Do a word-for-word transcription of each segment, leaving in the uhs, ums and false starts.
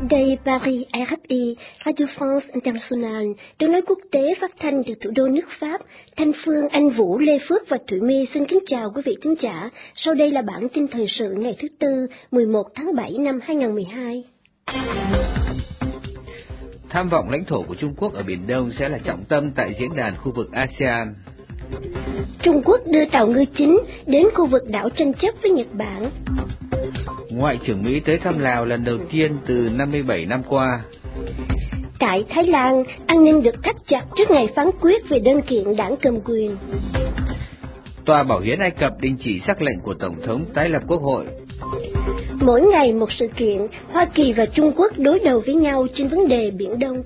Đây Paris, rờ ép i, Radio France Internationale, tiếng nói quốc tế phát thanh từ thủ đô nước Pháp. Thanh Phương, Anh Vũ, Lê Phước và Thụy My xin kính chào quý vị khán giả. Sau đây là bản tin thời sự ngày thứ Tư, mười một tháng bảy năm hai nghìn không trăm mười hai. Tham vọng lãnh thổ của Trung Quốc ở Biển Đông sẽ là trọng tâm tại diễn đàn khu vực a sê an. Trung Quốc đưa tàu ngư chính đến khu vực đảo tranh chấp với Nhật Bản. Ngoại trưởng Mỹ tới thăm Lào lần đầu tiên từ năm mươi bảy năm qua. Tại Thái Lan, an ninh được thắt chặt trước ngày phán quyết về đơn kiện đảng cầm quyền. Tòa Bảo hiến Ai Cập đình chỉ sắc lệnh của Tổng thống tái lập Quốc hội. Mỗi ngày một sự kiện, Hoa Kỳ và Trung Quốc đối đầu với nhau trên vấn đề Biển Đông.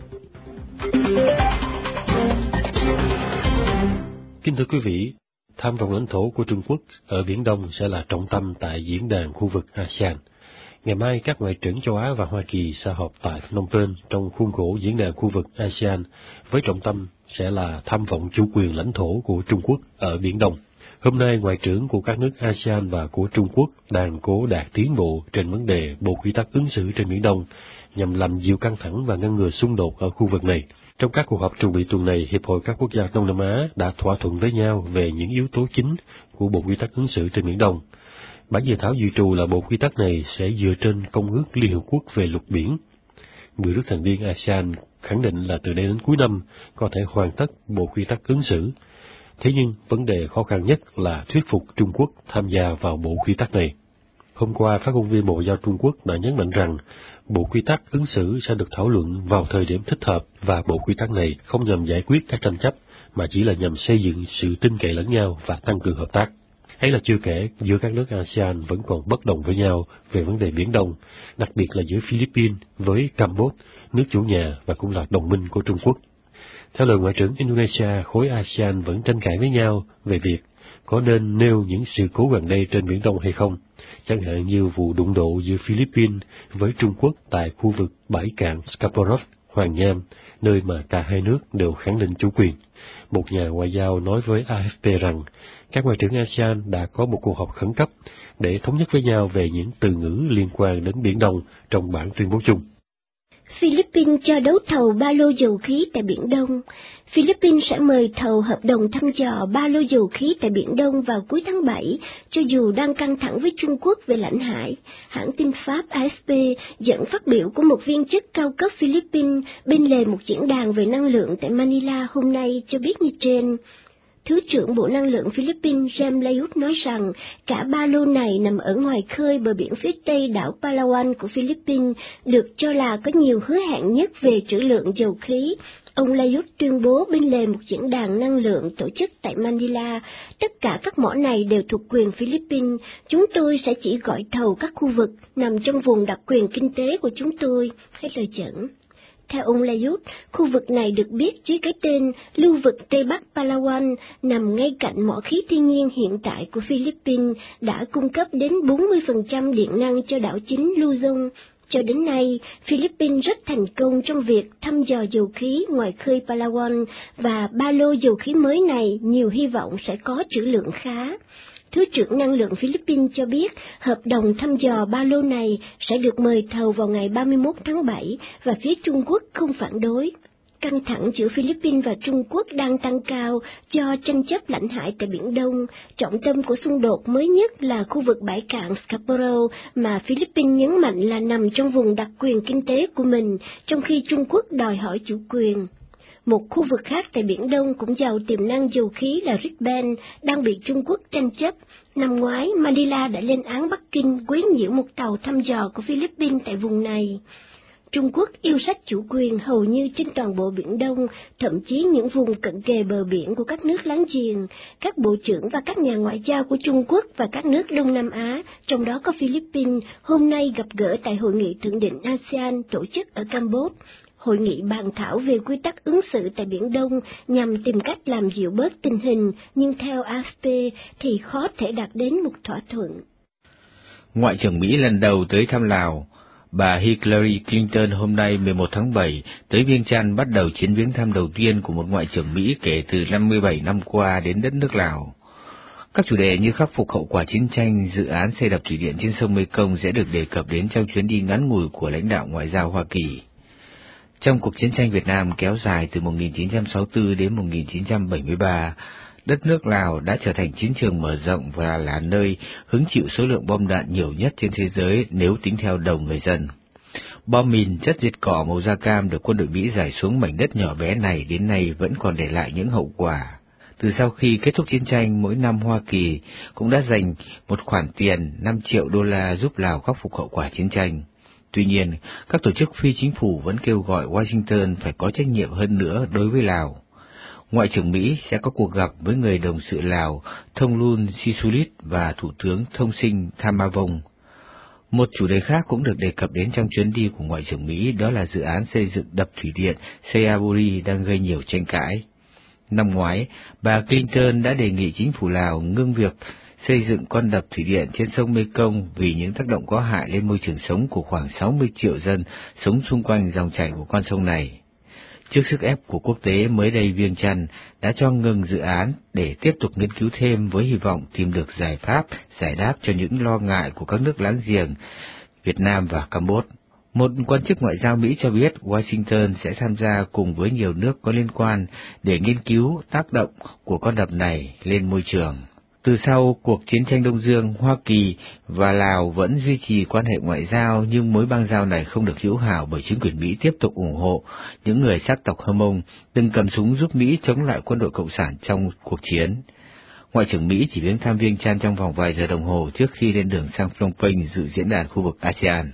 Kính thưa quý vị, tham vọng lãnh thổ của Trung Quốc ở Biển Đông sẽ là trọng tâm tại diễn đàn khu vực a sê an. Ngày mai, các ngoại trưởng châu Á và Hoa Kỳ sẽ họp tại Phnom Penh trong khuôn khổ diễn đàn khu vực a sê an, với trọng tâm sẽ là tham vọng chủ quyền lãnh thổ của Trung Quốc ở Biển Đông. Hôm nay, ngoại trưởng của các nước a sê an và của Trung Quốc đang cố đạt tiến bộ trên vấn đề Bộ Quy tắc ứng xử trên Biển Đông nhằm làm dịu căng thẳng và ngăn ngừa xung đột ở khu vực này. Trong các cuộc họp chuẩn bị tuần này, Hiệp hội các quốc gia Đông Nam Á đã thỏa thuận với nhau về những yếu tố chính của Bộ Quy tắc ứng xử trên Biển Đông. Bản dự thảo dự trù là Bộ Quy tắc này sẽ dựa trên Công ước Liên Hợp Quốc về luật biển. Mười nước thành viên a sê an khẳng định là từ đây đến cuối năm có thể hoàn tất Bộ Quy tắc ứng xử. Thế nhưng, vấn đề khó khăn nhất là thuyết phục Trung Quốc tham gia vào Bộ Quy tắc này. Hôm qua, phát ngôn viên Bộ Ngoại giao Trung Quốc đã nhấn mạnh rằng Bộ Quy tắc ứng xử sẽ được thảo luận vào thời điểm thích hợp và Bộ Quy tắc này không nhằm giải quyết các tranh chấp mà chỉ là nhằm xây dựng sự tin cậy lẫn nhau và tăng cường hợp tác. Ấy là chưa kể, giữa các nước a sê an vẫn còn bất đồng với nhau về vấn đề Biển Đông, đặc biệt là giữa Philippines với Campuchia, nước chủ nhà và cũng là đồng minh của Trung Quốc. Theo lời Ngoại trưởng Indonesia, khối a sê an vẫn tranh cãi với nhau về việc có nên nêu những sự cố gần đây trên Biển Đông hay không, chẳng hạn như vụ đụng độ giữa Philippines với Trung Quốc tại khu vực bãi cạn Scarborough, Hoàng Nham, nơi mà cả hai nước đều khẳng định chủ quyền. Một nhà ngoại giao nói với a ép pê rằng các ngoại trưởng a sê an đã có một cuộc họp khẩn cấp để thống nhất với nhau về những từ ngữ liên quan đến Biển Đông trong bản tuyên bố chung. Philippines cho đấu thầu ba lô dầu khí tại Biển Đông. Philippines sẽ mời thầu hợp đồng thăm dò ba lô dầu khí tại Biển Đông vào cuối tháng bảy, cho dù đang căng thẳng với Trung Quốc về lãnh hải. Hãng tin Pháp a ép pê dẫn phát biểu của một viên chức cao cấp Philippines bên lề một diễn đàn về năng lượng tại Manila hôm nay cho biết như trên. Thứ trưởng Bộ Năng lượng Philippines James Layut nói rằng cả ba lô này nằm ở ngoài khơi bờ biển phía tây đảo Palawan của Philippines, được cho là có nhiều hứa hẹn nhất về trữ lượng dầu khí. Ông Layut tuyên bố bên lề một diễn đàn năng lượng tổ chức tại Manila, tất cả các mỏ này đều thuộc quyền Philippines, chúng tôi sẽ chỉ gọi thầu các khu vực nằm trong vùng đặc quyền kinh tế của chúng tôi, hay lời dẫn. Theo ông Layut, khu vực này được biết dưới cái tên Lưu vực Tây Bắc Palawan, nằm ngay cạnh mỏ khí thiên nhiên hiện tại của Philippines, đã cung cấp đến bốn mươi phần trăm điện năng cho đảo chính Luzon. Cho đến nay, Philippines rất thành công trong việc thăm dò dầu khí ngoài khơi Palawan, và ba lô dầu khí mới này nhiều hy vọng sẽ có trữ lượng khá. Thứ trưởng Năng lượng Philippines cho biết hợp đồng thăm dò ba lô này sẽ được mời thầu vào ngày ba mươi mốt tháng bảy và phía Trung Quốc không phản đối. Căng thẳng giữa Philippines và Trung Quốc đang tăng cao do tranh chấp lãnh hải tại Biển Đông. Trọng tâm của xung đột mới nhất là khu vực bãi cạn Scarborough mà Philippines nhấn mạnh là nằm trong vùng đặc quyền kinh tế của mình, trong khi Trung Quốc đòi hỏi chủ quyền. Một khu vực khác tại Biển Đông cũng giàu tiềm năng dầu khí là Ribbon đang bị Trung Quốc tranh chấp. Năm ngoái, Manila đã lên án Bắc Kinh quấy nhiễu một tàu thăm dò của Philippines tại vùng này. Trung Quốc yêu sách chủ quyền hầu như trên toàn bộ Biển Đông, thậm chí những vùng cận kề bờ biển của các nước láng giềng. Các bộ trưởng và các nhà ngoại giao của Trung Quốc và các nước Đông Nam Á, trong đó có Philippines, hôm nay gặp gỡ tại Hội nghị Thượng đỉnh a sê an tổ chức ở Campuchia. Hội nghị bàn thảo về quy tắc ứng xử tại Biển Đông nhằm tìm cách làm dịu bớt tình hình, nhưng theo a ép pê thì khó thể đạt đến một thỏa thuận. Ngoại trưởng Mỹ lần đầu tới thăm Lào. Bà Hillary Clinton hôm nay mười một tháng bảy tới Viêng Chăn bắt đầu chuyến viếng thăm đầu tiên của một ngoại trưởng Mỹ kể từ năm mươi bảy năm qua đến đất nước Lào. Các chủ đề như khắc phục hậu quả chiến tranh, dự án xây đập thủy điện trên sông Mekong sẽ được đề cập đến trong chuyến đi ngắn ngủi của lãnh đạo ngoại giao Hoa Kỳ. Trong cuộc chiến tranh Việt Nam kéo dài từ một nghìn chín trăm sáu mươi tư đến một nghìn chín trăm bảy mươi ba, đất nước Lào đã trở thành chiến trường mở rộng và là nơi hứng chịu số lượng bom đạn nhiều nhất trên thế giới nếu tính theo đầu người dân. Bom mìn, chất diệt cỏ màu da cam được quân đội Mỹ rải xuống mảnh đất nhỏ bé này đến nay vẫn còn để lại những hậu quả. Từ sau khi kết thúc chiến tranh, mỗi năm Hoa Kỳ cũng đã dành một khoản tiền năm triệu đô la giúp Lào khắc phục hậu quả chiến tranh. Tuy nhiên, các tổ chức phi chính phủ vẫn kêu gọi Washington phải có trách nhiệm hơn nữa đối với Lào. Ngoại trưởng Mỹ sẽ có cuộc gặp với người đồng sự Lào Thongloun Sisoulith và Thủ tướng Thông Sinh Thamavong. Một chủ đề khác cũng được đề cập đến trong chuyến đi của Ngoại trưởng Mỹ, đó là dự án xây dựng đập thủy điện Xayaburi đang gây nhiều tranh cãi. Năm ngoái, bà Clinton đã đề nghị chính phủ Lào ngưng việc xây dựng con đập thủy điện trên sông Mekong vì những tác động có hại lên môi trường sống của khoảng sáu mươi triệu dân sống xung quanh dòng chảy của con sông này. Trước sức ép của quốc tế, mới đây Viêng Chăn đã cho ngừng dự án để tiếp tục nghiên cứu thêm với hy vọng tìm được giải pháp, giải đáp cho những lo ngại của các nước láng giềng Việt Nam và Campuchia. Một quan chức ngoại giao Mỹ cho biết Washington sẽ tham gia cùng với nhiều nước có liên quan để nghiên cứu tác động của con đập này lên môi trường. Từ sau cuộc chiến tranh Đông Dương, Hoa Kỳ và Lào vẫn duy trì quan hệ ngoại giao, nhưng mối bang giao này không được hữu hảo bởi chính quyền Mỹ tiếp tục ủng hộ những người sắc tộc Hơ Mông từng cầm súng giúp Mỹ chống lại quân đội Cộng sản trong cuộc chiến. Ngoại trưởng Mỹ chỉ viếng thăm Viêng Chăn trong vòng vài giờ đồng hồ trước khi lên đường sang Phnom Penh dự diễn đàn khu vực a sê an.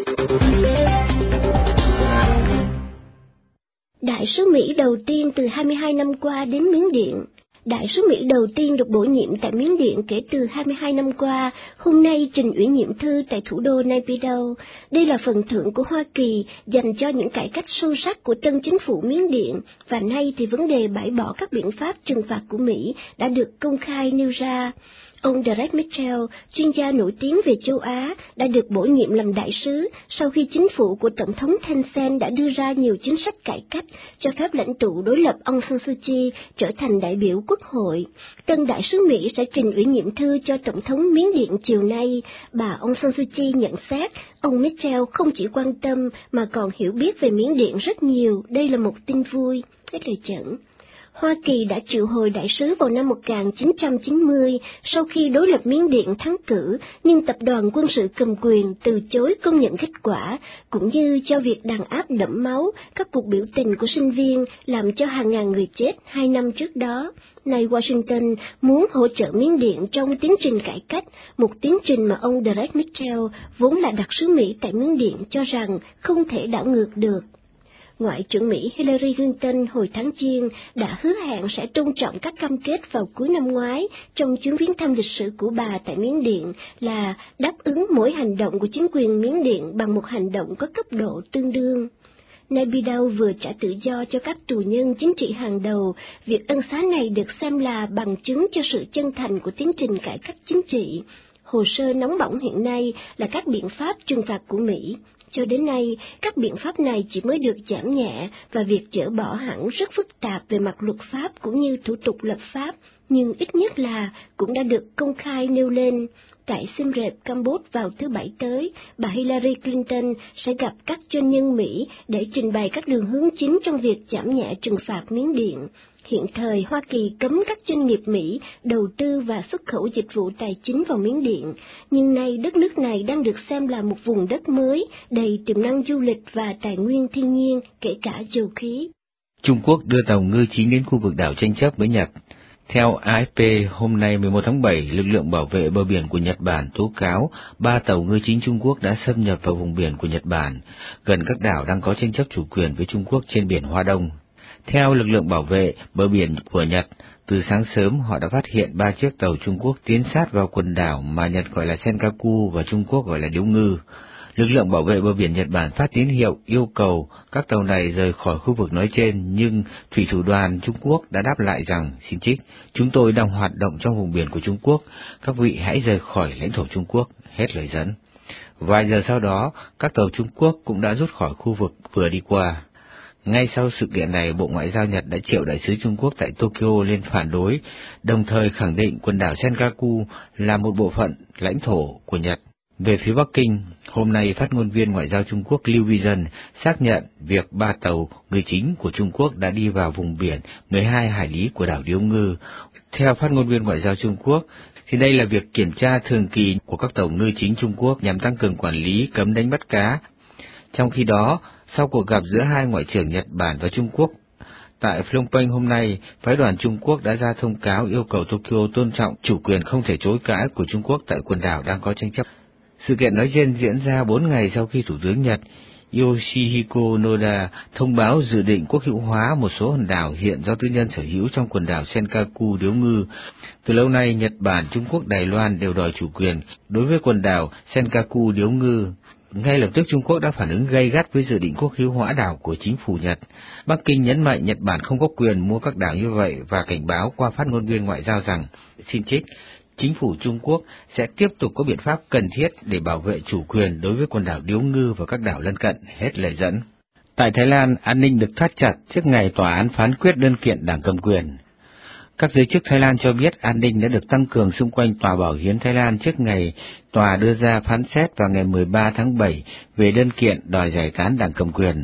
Đại sứ Mỹ đầu tiên từ hai mươi hai năm qua đến Miến Điện. Đại sứ Mỹ đầu tiên được bổ nhiệm tại Miến Điện kể từ hai mươi hai năm qua, hôm nay trình ủy nhiệm thư tại thủ đô Naypyidaw. Đây là phần thưởng của Hoa Kỳ dành cho những cải cách sâu sắc của tân chính phủ Miến Điện, và nay thì vấn đề bãi bỏ các biện pháp trừng phạt của Mỹ đã được công khai nêu ra. Ông Derek Mitchell, chuyên gia nổi tiếng về châu Á, đã được bổ nhiệm làm đại sứ sau khi chính phủ của Tổng thống Thein Sein đã đưa ra nhiều chính sách cải cách cho phép lãnh tụ đối lập Aung San Suu Kyi trở thành đại biểu quốc hội. Tân đại sứ Mỹ sẽ trình ủy nhiệm thư cho Tổng thống Miến Điện chiều nay. Bà Aung San Suu Kyi nhận xét, ông Mitchell không chỉ quan tâm mà còn hiểu biết về Miến Điện rất nhiều. Đây là một tin vui. Hết lời dẫn. Hoa Kỳ đã triệu hồi đại sứ vào năm một nghìn chín trăm chín mươi sau khi đối lập Miến Điện thắng cử, nhưng tập đoàn quân sự cầm quyền từ chối công nhận kết quả, cũng như cho việc đàn áp đẫm máu các cuộc biểu tình của sinh viên làm cho hàng ngàn người chết hai năm trước đó. Nay Washington muốn hỗ trợ Miến Điện trong tiến trình cải cách, một tiến trình mà ông Derek Mitchell, vốn là đặc sứ Mỹ tại Miến Điện, cho rằng không thể đảo ngược được. Ngoại trưởng Mỹ Hillary Clinton hồi tháng Giêng đã hứa hẹn sẽ tôn trọng các cam kết vào cuối năm ngoái trong chuyến viếng thăm lịch sử của bà tại Miến Điện là đáp ứng mỗi hành động của chính quyền Miến Điện bằng một hành động có cấp độ tương đương. Naypyidaw vừa trả tự do cho các tù nhân chính trị hàng đầu, việc ân xá này được xem là bằng chứng cho sự chân thành của tiến trình cải cách chính trị. Hồ sơ nóng bỏng hiện nay là các biện pháp trừng phạt của Mỹ. Cho đến nay, các biện pháp này chỉ mới được giảm nhẹ và việc dỡ bỏ hẳn rất phức tạp về mặt luật pháp cũng như thủ tục lập pháp, nhưng ít nhất là cũng đã được công khai nêu lên. Tại Siem Reap, Campuchia vào thứ Bảy tới, bà Hillary Clinton sẽ gặp các doanh nhân Mỹ để trình bày các đường hướng chính trong việc giảm nhẹ trừng phạt Miến Điện. Hiện thời, Hoa Kỳ cấm các doanh nghiệp Mỹ đầu tư và xuất khẩu dịch vụ tài chính vào Miến Điện, nhưng nay đất nước này đang được xem là một vùng đất mới, đầy tiềm năng du lịch và tài nguyên thiên nhiên, kể cả dầu khí. Trung Quốc đưa tàu ngư chính đến khu vực đảo tranh chấp với Nhật. Theo a ép pê, hôm nay mười một tháng bảy, lực lượng bảo vệ bờ biển của Nhật Bản tố cáo ba tàu ngư chính Trung Quốc đã xâm nhập vào vùng biển của Nhật Bản, gần các đảo đang có tranh chấp chủ quyền với Trung Quốc trên biển Hoa Đông. Theo lực lượng bảo vệ bờ biển của Nhật, từ sáng sớm họ đã phát hiện ba chiếc tàu Trung Quốc tiến sát vào quần đảo mà Nhật gọi là Senkaku và Trung Quốc gọi là Điếu Ngư. Lực lượng bảo vệ bờ biển Nhật Bản phát tín hiệu yêu cầu các tàu này rời khỏi khu vực nói trên, nhưng thủy thủ đoàn Trung Quốc đã đáp lại rằng, xin trích, chúng tôi đang hoạt động trong vùng biển của Trung Quốc, các vị hãy rời khỏi lãnh thổ Trung Quốc, hết lời dẫn. Vài giờ sau đó, các tàu Trung Quốc cũng đã rút khỏi khu vực vừa đi qua. Ngay sau sự kiện này, Bộ Ngoại giao Nhật đã triệu đại sứ Trung Quốc tại Tokyo lên phản đối, đồng thời khẳng định quần đảo Senkaku là một bộ phận lãnh thổ của Nhật. Về phía Bắc Kinh, hôm nay phát ngôn viên Ngoại giao Trung Quốc Lưu Vi Dân xác nhận việc ba tàu người chính của Trung Quốc đã đi vào vùng biển mười hai hải lý của đảo Điếu Ngư. Theo phát ngôn viên Ngoại giao Trung Quốc, thì đây là việc kiểm tra thường kỳ của các tàu ngư chính Trung Quốc nhằm tăng cường quản lý cấm đánh bắt cá. Trong khi đó, sau cuộc gặp giữa hai ngoại trưởng Nhật Bản và Trung Quốc tại Phnom Penh hôm nay, phái đoàn Trung Quốc đã ra thông cáo yêu cầu Tokyo tôn trọng chủ quyền không thể chối cãi của Trung Quốc tại quần đảo đang có tranh chấp. Sự kiện nói trên diễn ra bốn ngày sau khi Thủ tướng Nhật Yoshihiko Noda thông báo dự định quốc hữu hóa một số hòn đảo hiện do tư nhân sở hữu trong quần đảo Senkaku Điếu Ngư. Từ lâu nay, Nhật Bản, Trung Quốc, Đài Loan đều đòi chủ quyền đối với quần đảo Senkaku Điếu Ngư. Ngay lập tức Trung Quốc đã phản ứng gay gắt với dự định quốc hữu hóa đảo của chính phủ Nhật. Bắc Kinh nhấn mạnh Nhật Bản không có quyền mua các đảo như vậy và cảnh báo qua phát ngôn viên ngoại giao rằng, xin trích, chính phủ Trung Quốc sẽ tiếp tục có biện pháp cần thiết để bảo vệ chủ quyền đối với quần đảo Điếu Ngư và các đảo lân cận, hết lời dẫn. Tại Thái Lan, an ninh được thắt chặt trước ngày tòa án phán quyết đơn kiện đảng cầm quyền. Các giới chức Thái Lan cho biết an ninh đã được tăng cường xung quanh Tòa Bảo hiến Thái Lan trước ngày tòa đưa ra phán xét vào ngày mười ba tháng bảy về đơn kiện đòi giải tán đảng cầm quyền.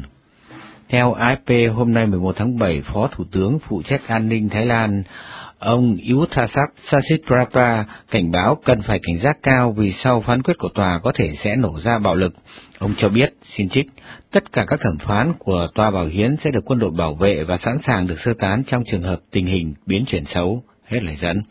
Theo a ép pê, hôm nay mười một tháng bảy, Phó Thủ tướng phụ trách an ninh Thái Lan, ông Yuthaksak Sasitrapa cảnh báo cần phải cảnh giác cao vì sau phán quyết của tòa có thể sẽ nổ ra bạo lực. Ông cho biết, xin trích, tất cả các thẩm phán của Tòa Bảo hiến sẽ được quân đội bảo vệ và sẵn sàng được sơ tán trong trường hợp tình hình biến chuyển xấu, hết lời dẫn.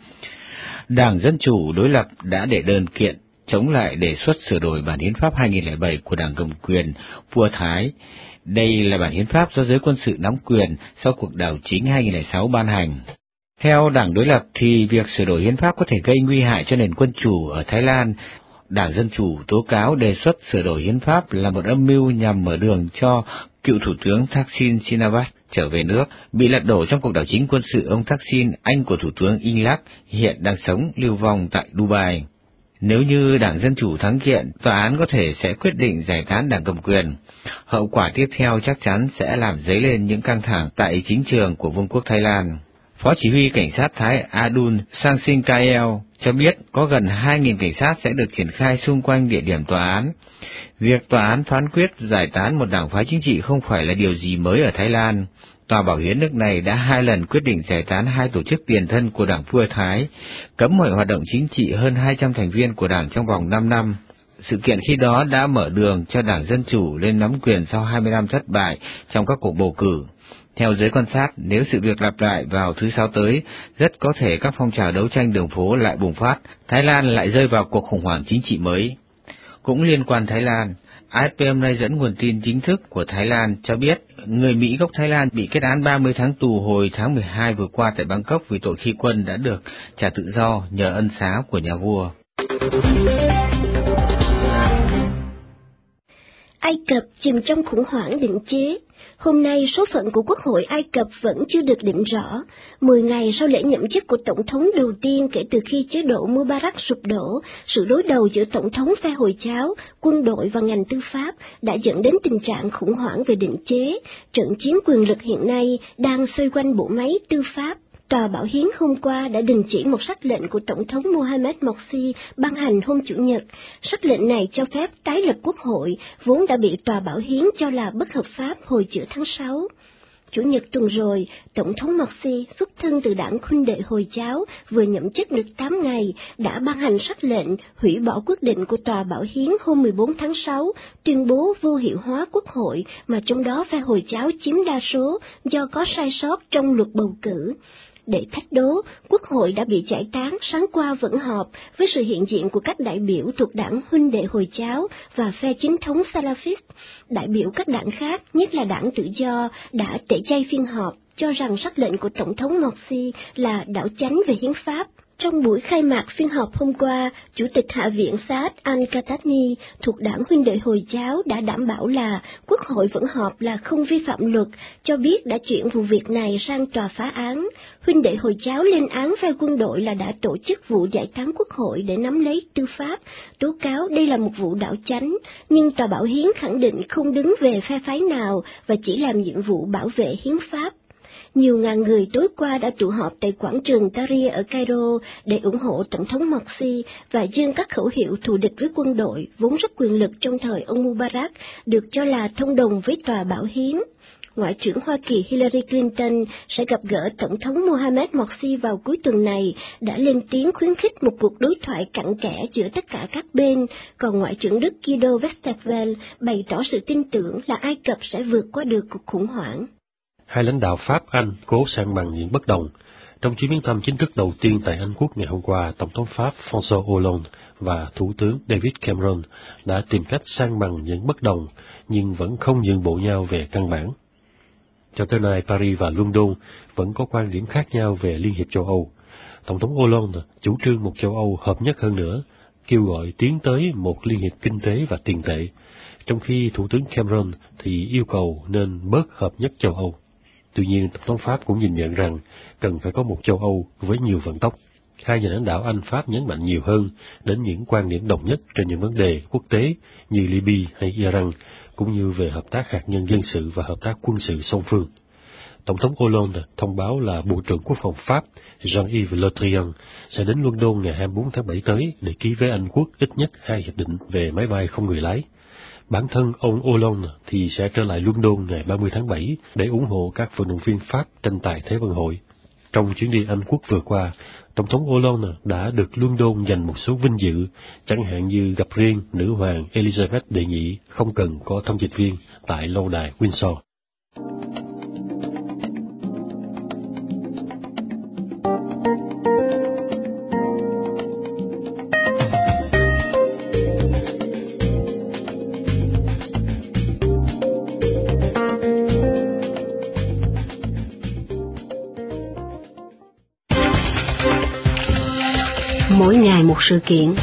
Đảng Dân Chủ đối lập đã đệ đơn kiện chống lại đề xuất sửa đổi bản hiến pháp hai nghìn không trăm lẻ bảy của đảng cầm quyền Phua Thái. Đây là bản hiến pháp do giới quân sự nắm quyền sau cuộc đảo chính hai nghìn không trăm lẻ sáu ban hành. Theo đảng đối lập thì việc sửa đổi hiến pháp có thể gây nguy hại cho nền quân chủ ở Thái Lan. Đảng Dân Chủ tố cáo đề xuất sửa đổi hiến pháp là một âm mưu nhằm mở đường cho cựu Thủ tướng Thaksin Shinawatra trở về nước. Bị lật đổ trong cuộc đảo chính quân sự, ông Thaksin, anh của Thủ tướng Yingluck, hiện đang sống lưu vong tại Dubai. Nếu như Đảng Dân Chủ thắng kiện, tòa án có thể sẽ quyết định giải tán đảng cầm quyền. Hậu quả tiếp theo chắc chắn sẽ làm dấy lên những căng thẳng tại chính trường của Vương quốc Thái Lan. Phó Chỉ huy Cảnh sát Thái Adul Sangsinkael cho biết có gần hai nghìn cảnh sát sẽ được triển khai xung quanh địa điểm tòa án. Việc tòa án phán quyết giải tán một đảng phái chính trị không phải là điều gì mới ở Thái Lan. Tòa Bảo hiến nước này đã hai lần quyết định giải tán hai tổ chức tiền thân của đảng Phua Thái, cấm mọi hoạt động chính trị hơn hai trăm thành viên của đảng trong vòng năm năm. Sự kiện khi đó đã mở đường cho Đảng Dân Chủ lên nắm quyền sau hai mươi năm thất bại trong các cuộc bầu cử. Theo giới quan sát, nếu sự việc lặp lại vào thứ Sáu tới, rất có thể các phong trào đấu tranh đường phố lại bùng phát, Thái Lan lại rơi vào cuộc khủng hoảng chính trị mới. Cũng liên quan Thái Lan, a ép pê hôm nay dẫn nguồn tin chính thức của Thái Lan cho biết người Mỹ gốc Thái Lan bị kết án ba mươi tháng tù hồi tháng mười hai vừa qua tại Bangkok vì tội khi quân đã được trả tự do nhờ ân xá của nhà vua. Ai Cập chìm trong khủng hoảng định chế. Hôm nay, số phận của Quốc hội Ai Cập vẫn chưa được định rõ. Mười ngày sau lễ nhậm chức của Tổng thống đầu tiên kể từ khi chế độ Mubarak sụp đổ, sự đối đầu giữa Tổng thống phe Hồi giáo, quân đội và ngành tư pháp đã dẫn đến tình trạng khủng hoảng về định chế. Trận chiến quyền lực hiện nay đang xoay quanh bộ máy tư pháp. Tòa Bảo hiến hôm qua đã đình chỉ một sắc lệnh của Tổng thống Mohamed Morsi ban hành hôm Chủ nhật. Sắc lệnh này cho phép tái lập quốc hội, vốn đã bị Tòa Bảo hiến cho là bất hợp pháp hồi giữa tháng sáu. Chủ nhật tuần rồi, Tổng thống Morsi, xuất thân từ đảng huynh đệ Hồi giáo, vừa nhậm chức được tám ngày, đã ban hành sắc lệnh hủy bỏ quyết định của Tòa Bảo hiến hôm mười bốn tháng sáu, tuyên bố vô hiệu hóa quốc hội, mà trong đó phe Hồi giáo chiếm đa số do có sai sót trong luật bầu cử. Để thách đố, Quốc hội đã bị giải tán sáng qua vẫn họp với sự hiện diện của các đại biểu thuộc đảng huynh đệ Hồi giáo và phe chính thống Salafist. Đại biểu các đảng khác, nhất là đảng Tự do, đã tẩy chay phiên họp, cho rằng sắc lệnh của Tổng thống Morsi là đảo chánh về hiến pháp. Trong buổi khai mạc phiên họp hôm qua, Chủ tịch Hạ viện Saad Al-Khatani thuộc đảng Huynh đệ Hồi giáo đã đảm bảo là Quốc hội vẫn họp là không vi phạm luật, cho biết đã chuyển vụ việc này sang tòa phá án. Huynh đệ Hồi giáo lên án phe quân đội là đã tổ chức vụ giải tán Quốc hội để nắm lấy tư pháp, tố cáo đây là một vụ đảo chánh, nhưng tòa bảo hiến khẳng định không đứng về phe phái nào và chỉ làm nhiệm vụ bảo vệ hiến pháp. Nhiều ngàn người tối qua đã tụ họp tại quảng trường Tahrir ở Cairo để ủng hộ Tổng thống Morsi và dương các khẩu hiệu thù địch với quân đội, vốn rất quyền lực trong thời ông Mubarak, được cho là thông đồng với tòa bảo hiến. Ngoại trưởng Hoa Kỳ Hillary Clinton sẽ gặp gỡ Tổng thống Mohamed Morsi vào cuối tuần này, đã lên tiếng khuyến khích một cuộc đối thoại cặn kẽ giữa tất cả các bên, còn Ngoại trưởng Đức Guido Westerwelle bày tỏ sự tin tưởng là Ai Cập sẽ vượt qua được cuộc khủng hoảng. Hai lãnh đạo Pháp, Anh cố san bằng những bất đồng. Trong chuyến viếng thăm chính thức đầu tiên tại Anh Quốc ngày hôm qua, Tổng thống Pháp François Hollande và Thủ tướng David Cameron đã tìm cách san bằng những bất đồng, nhưng vẫn không nhượng bộ nhau về căn bản. Cho tới nay, Paris và London vẫn có quan điểm khác nhau về Liên hiệp châu Âu. Tổng thống Hollande chủ trương một châu Âu hợp nhất hơn nữa, kêu gọi tiến tới một liên hiệp kinh tế và tiền tệ, trong khi Thủ tướng Cameron thì yêu cầu nên bớt hợp nhất châu Âu. Tuy nhiên, Tổng thống Pháp cũng nhìn nhận rằng cần phải có một châu Âu với nhiều vận tốc. Hai nhà lãnh đạo Anh-Pháp nhấn mạnh nhiều hơn đến những quan điểm đồng nhất trên những vấn đề quốc tế như Libya hay Iran, cũng như về hợp tác hạt nhân dân sự và hợp tác quân sự song phương. Tổng thống Hollande thông báo là Bộ trưởng Quốc phòng Pháp Jean-Yves Le Drian sẽ đến London ngày hai mươi bốn tháng bảy tới để ký với Anh Quốc ít nhất hai hiệp định về máy bay không người lái. Bản thân ông Hollande thì sẽ trở lại London ngày ba mươi tháng bảy để ủng hộ các vận động viên Pháp tranh tài Thế vận hội. Trong chuyến đi Anh Quốc vừa qua, Tổng thống Hollande đã được London dành một số vinh dự, chẳng hạn như gặp riêng nữ hoàng Elizabeth đệ nhị không cần có thông dịch viên tại lâu đài Windsor. Mỗi ngày một sự kiện.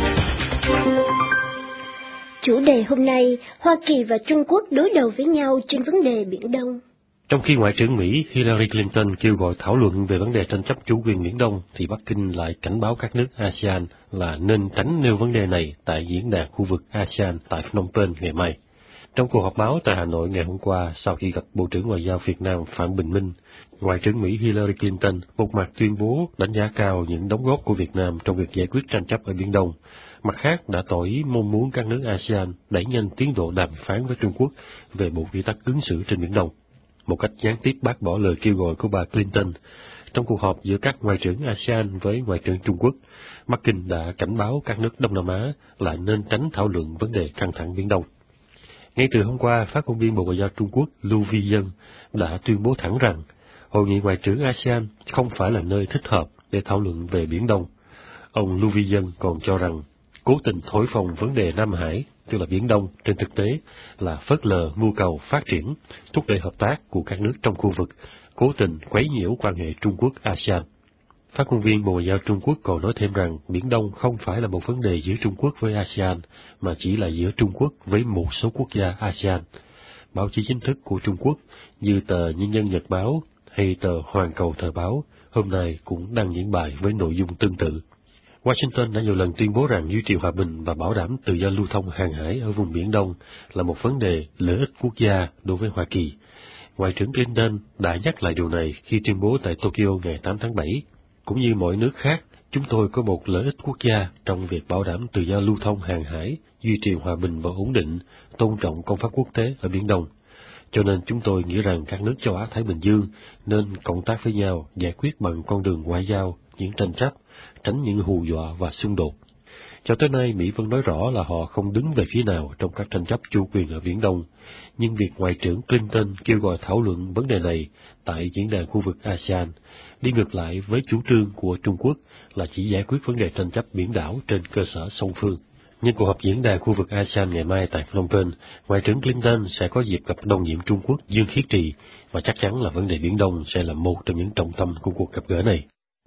Chủ đề hôm nay, Hoa Kỳ và Trung Quốc đối đầu với nhau trên vấn đề Biển Đông. Trong khi Ngoại trưởng Mỹ Hillary Clinton kêu gọi thảo luận về vấn đề tranh chấp chủ quyền Biển Đông, thì Bắc Kinh lại cảnh báo các nước ASEAN là nên tránh nêu vấn đề này tại diễn đàn khu vực ASEAN tại Phnom Penh ngày mai. Trong cuộc họp báo tại Hà Nội ngày hôm qua, sau khi gặp Bộ trưởng Ngoại giao Việt Nam Phạm Bình Minh, Ngoại trưởng Mỹ Hillary Clinton một mặt tuyên bố đánh giá cao những đóng góp của Việt Nam trong việc giải quyết tranh chấp ở Biển Đông, mặt khác đã tỏ ý mong muốn các nước ASEAN đẩy nhanh tiến độ đàm phán với Trung Quốc về bộ quy tắc ứng xử trên Biển Đông. Một cách gián tiếp bác bỏ lời kêu gọi của bà Clinton. Trong cuộc họp giữa các ngoại trưởng ASEAN với Ngoại trưởng Trung Quốc, Bắc Kinh đã cảnh báo các nước Đông Nam Á là nên tránh thảo luận vấn đề căng thẳng Biển Đông. Ngay từ hôm qua, phát ngôn viên Bộ Ngoại giao Trung Quốc Lưu Vi Dân đã tuyên bố thẳng rằng Hội nghị ngoại trưởng ASEAN không phải là nơi thích hợp để thảo luận về Biển Đông. Ông Lưu Vi Dân còn cho rằng cố tình thổi phồng vấn đề Nam Hải, tức là Biển Đông, trên thực tế là phớt lờ mưu cầu phát triển, thúc đẩy hợp tác của các nước trong khu vực, cố tình quấy nhiễu quan hệ Trung Quốc-ASEAN. Phát ngôn viên Bộ Ngoại giao Trung Quốc còn nói thêm rằng Biển Đông không phải là một vấn đề giữa Trung Quốc với ASEAN, mà chỉ là giữa Trung Quốc với một số quốc gia ASEAN. Báo chí chính thức của Trung Quốc như tờ Nhân dân Nhật Báo hay tờ Hoàn Cầu Thời Báo hôm nay cũng đăng những bài với nội dung tương tự. Washington đã nhiều lần tuyên bố rằng duy trì hòa bình và bảo đảm tự do lưu thông hàng hải ở vùng Biển Đông là một vấn đề lợi ích quốc gia đối với Hoa Kỳ. Ngoại trưởng Clinton đã nhắc lại điều này khi tuyên bố tại Tokyo ngày tám tháng bảy. Cũng như mọi nước khác, chúng tôi có một lợi ích quốc gia trong việc bảo đảm tự do lưu thông hàng hải, duy trì hòa bình và ổn định, tôn trọng công pháp quốc tế ở Biển Đông. Cho nên chúng tôi nghĩ rằng các nước châu Á-Thái Bình Dương nên cộng tác với nhau, giải quyết bằng con đường ngoại giao những tranh chấp, tránh những hù dọa và xung đột. Cho tới nay, Mỹ vẫn nói rõ là họ không đứng về phía nào trong các tranh chấp chủ quyền ở Biển Đông, nhưng việc Ngoại trưởng Clinton kêu gọi thảo luận vấn đề này tại diễn đàn khu vực ASEAN đi ngược lại với chủ trương của Trung Quốc là chỉ giải quyết vấn đề tranh chấp biển đảo trên cơ sở song phương. Nhân cuộc họp diễn đàn khu vực ASEAN ngày mai tại Phnom Penh, Ngoại trưởng Clinton sẽ có dịp gặp đồng nhiệm Trung Quốc Dương Khiết Trì, và chắc chắn là vấn đề Biển Đông sẽ là một trong những trọng tâm của cuộc gặp gỡ này.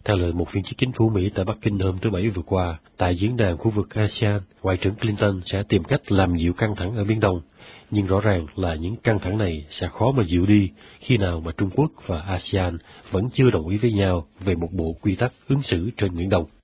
Theo lời một viên chức chính phủ Mỹ tại Bắc Kinh hôm thứ Bảy vừa qua, tại diễn đàn khu vực a sê an, Ngoại trưởng Clinton sẽ tìm cách làm dịu căng thẳng ở Biển Đông, nhưng rõ ràng là những căng thẳng này sẽ khó mà dịu đi khi nào mà Trung Quốc và a sê an vẫn chưa đồng ý với nhau về một bộ quy tắc ứng xử trên Biển Đông.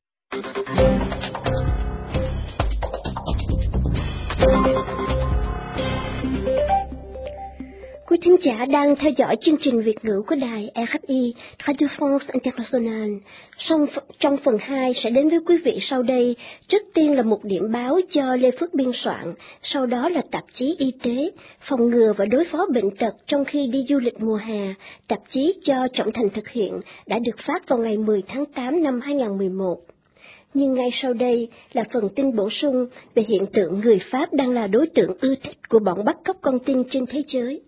Quý thính giả đang theo dõi chương trình Việt ngữ của đài rờ ép i, Radio France International. Trong, trong phần hai sẽ đến với quý vị sau đây. Trước tiên là một điểm báo do Lê Phước biên soạn, sau đó là tạp chí Y tế, phòng ngừa và đối phó bệnh tật trong khi đi du lịch mùa hè, tạp chí do Trọng Thành thực hiện, đã được phát vào ngày mười tháng tám năm hai nghìn không trăm mười một. Nhưng ngay sau đây là phần tin bổ sung về hiện tượng người Pháp đang là đối tượng ưa thích của bọn bắt cóc con tin trên thế giới.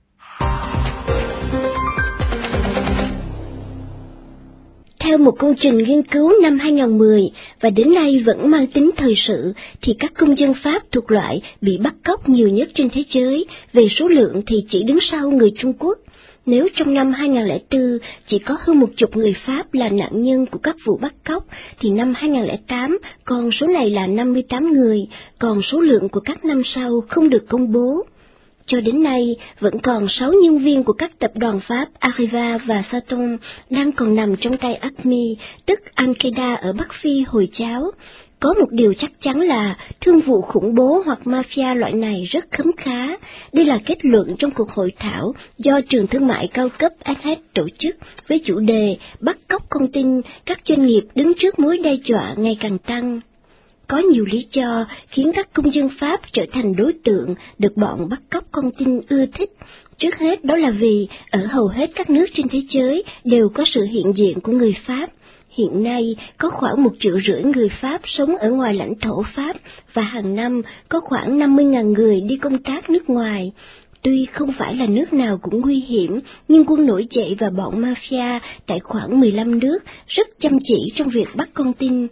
Theo một công trình nghiên cứu năm hai nghìn không trăm mười và đến nay vẫn mang tính thời sự, thì các công dân Pháp thuộc loại bị bắt cóc nhiều nhất trên thế giới, về số lượng thì chỉ đứng sau người Trung Quốc. Nếu trong năm hai nghìn không trăm lẻ bốn chỉ có hơn một chục người Pháp là nạn nhân của các vụ bắt cóc, thì năm hai nghìn không trăm lẻ tám con số này là năm mươi tám người, còn số lượng của các năm sau không được công bố. Cho đến nay, vẫn còn sáu nhân viên của các tập đoàn Pháp Arriva và Saturn đang còn nằm trong tay a xê em i, tức Al-Qaeda ở Bắc Phi Hồi giáo. Có một điều chắc chắn là thương vụ khủng bố hoặc mafia loại này rất khấm khá. Đây là kết luận trong cuộc hội thảo do trường thương mại cao cấp ét hát tổ chức với chủ đề bắt cóc con tin, các doanh nghiệp đứng trước mối đe dọa ngày càng tăng. Có nhiều lý do khiến các công dân Pháp trở thành đối tượng được bọn bắt cóc con tin ưa thích. Trước hết đó là vì ở hầu hết các nước trên thế giới đều có sự hiện diện của người Pháp. Hiện nay có khoảng một triệu rưỡi người Pháp sống ở ngoài lãnh thổ Pháp và hàng năm có khoảng năm mươi nghìn người đi công tác nước ngoài. Tuy không phải là nước nào cũng nguy hiểm, nhưng quân nổi dậy và bọn mafia tại khoảng mười lăm nước rất chăm chỉ trong việc bắt con tin.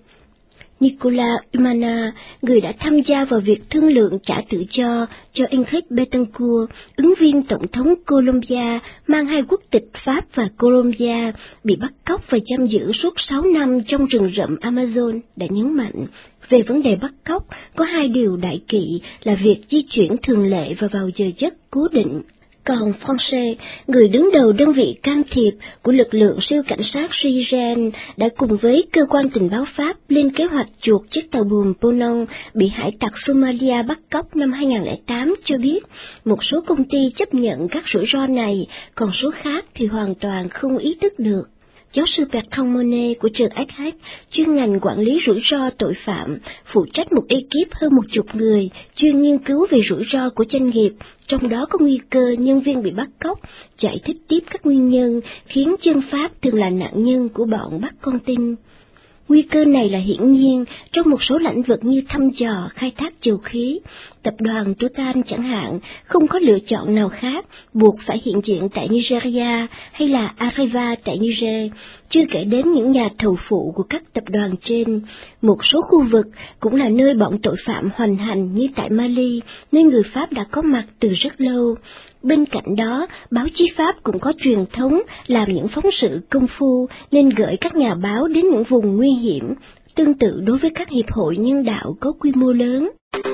Nicolas Humana, người đã tham gia vào việc thương lượng trả tự do cho Enrique Betancourt, ứng viên tổng thống Colombia mang hai quốc tịch Pháp và Colombia, bị bắt cóc và giam giữ suốt sáu năm trong rừng rậm Amazon, đã nhấn mạnh. Về vấn đề bắt cóc, có hai điều đại kỵ là việc di chuyển thường lệ và vào giờ giấc cố định. Còn Franche, người đứng đầu đơn vị can thiệp của lực lượng siêu cảnh sát giê i rê en, đã cùng với cơ quan tình báo Pháp lên kế hoạch chuộc chiếc tàu buồm Ponant bị hải tặc Somalia bắt cóc năm hai nghìn không trăm lẻ tám, cho biết một số công ty chấp nhận các rủi ro này, còn số khác thì hoàn toàn không ý thức được. Giáo sư Bertrand Monet của trường ét hát, chuyên ngành quản lý rủi ro tội phạm, phụ trách một ekip hơn một chục người, chuyên nghiên cứu về rủi ro của doanh nghiệp, trong đó có nguy cơ nhân viên bị bắt cóc, giải thích tiếp các nguyên nhân khiến dân Pháp thường là nạn nhân của bọn bắt con tin. Nguy cơ này là hiển nhiên trong một số lĩnh vực như thăm dò, khai thác dầu khí. Tập đoàn Total chẳng hạn không có lựa chọn nào khác, buộc phải hiện diện tại Nigeria hay là Arriva tại Niger, chưa kể đến những nhà thầu phụ của các tập đoàn trên. Một số khu vực cũng là nơi bọn tội phạm hoành hành như tại Mali, nơi người Pháp đã có mặt từ rất lâu. Bên cạnh đó, báo chí Pháp cũng có truyền thống làm những phóng sự công phu nên gửi các nhà báo đến những vùng nguy hiểm, tương tự đối với các hiệp hội nhân đạo có quy mô lớn.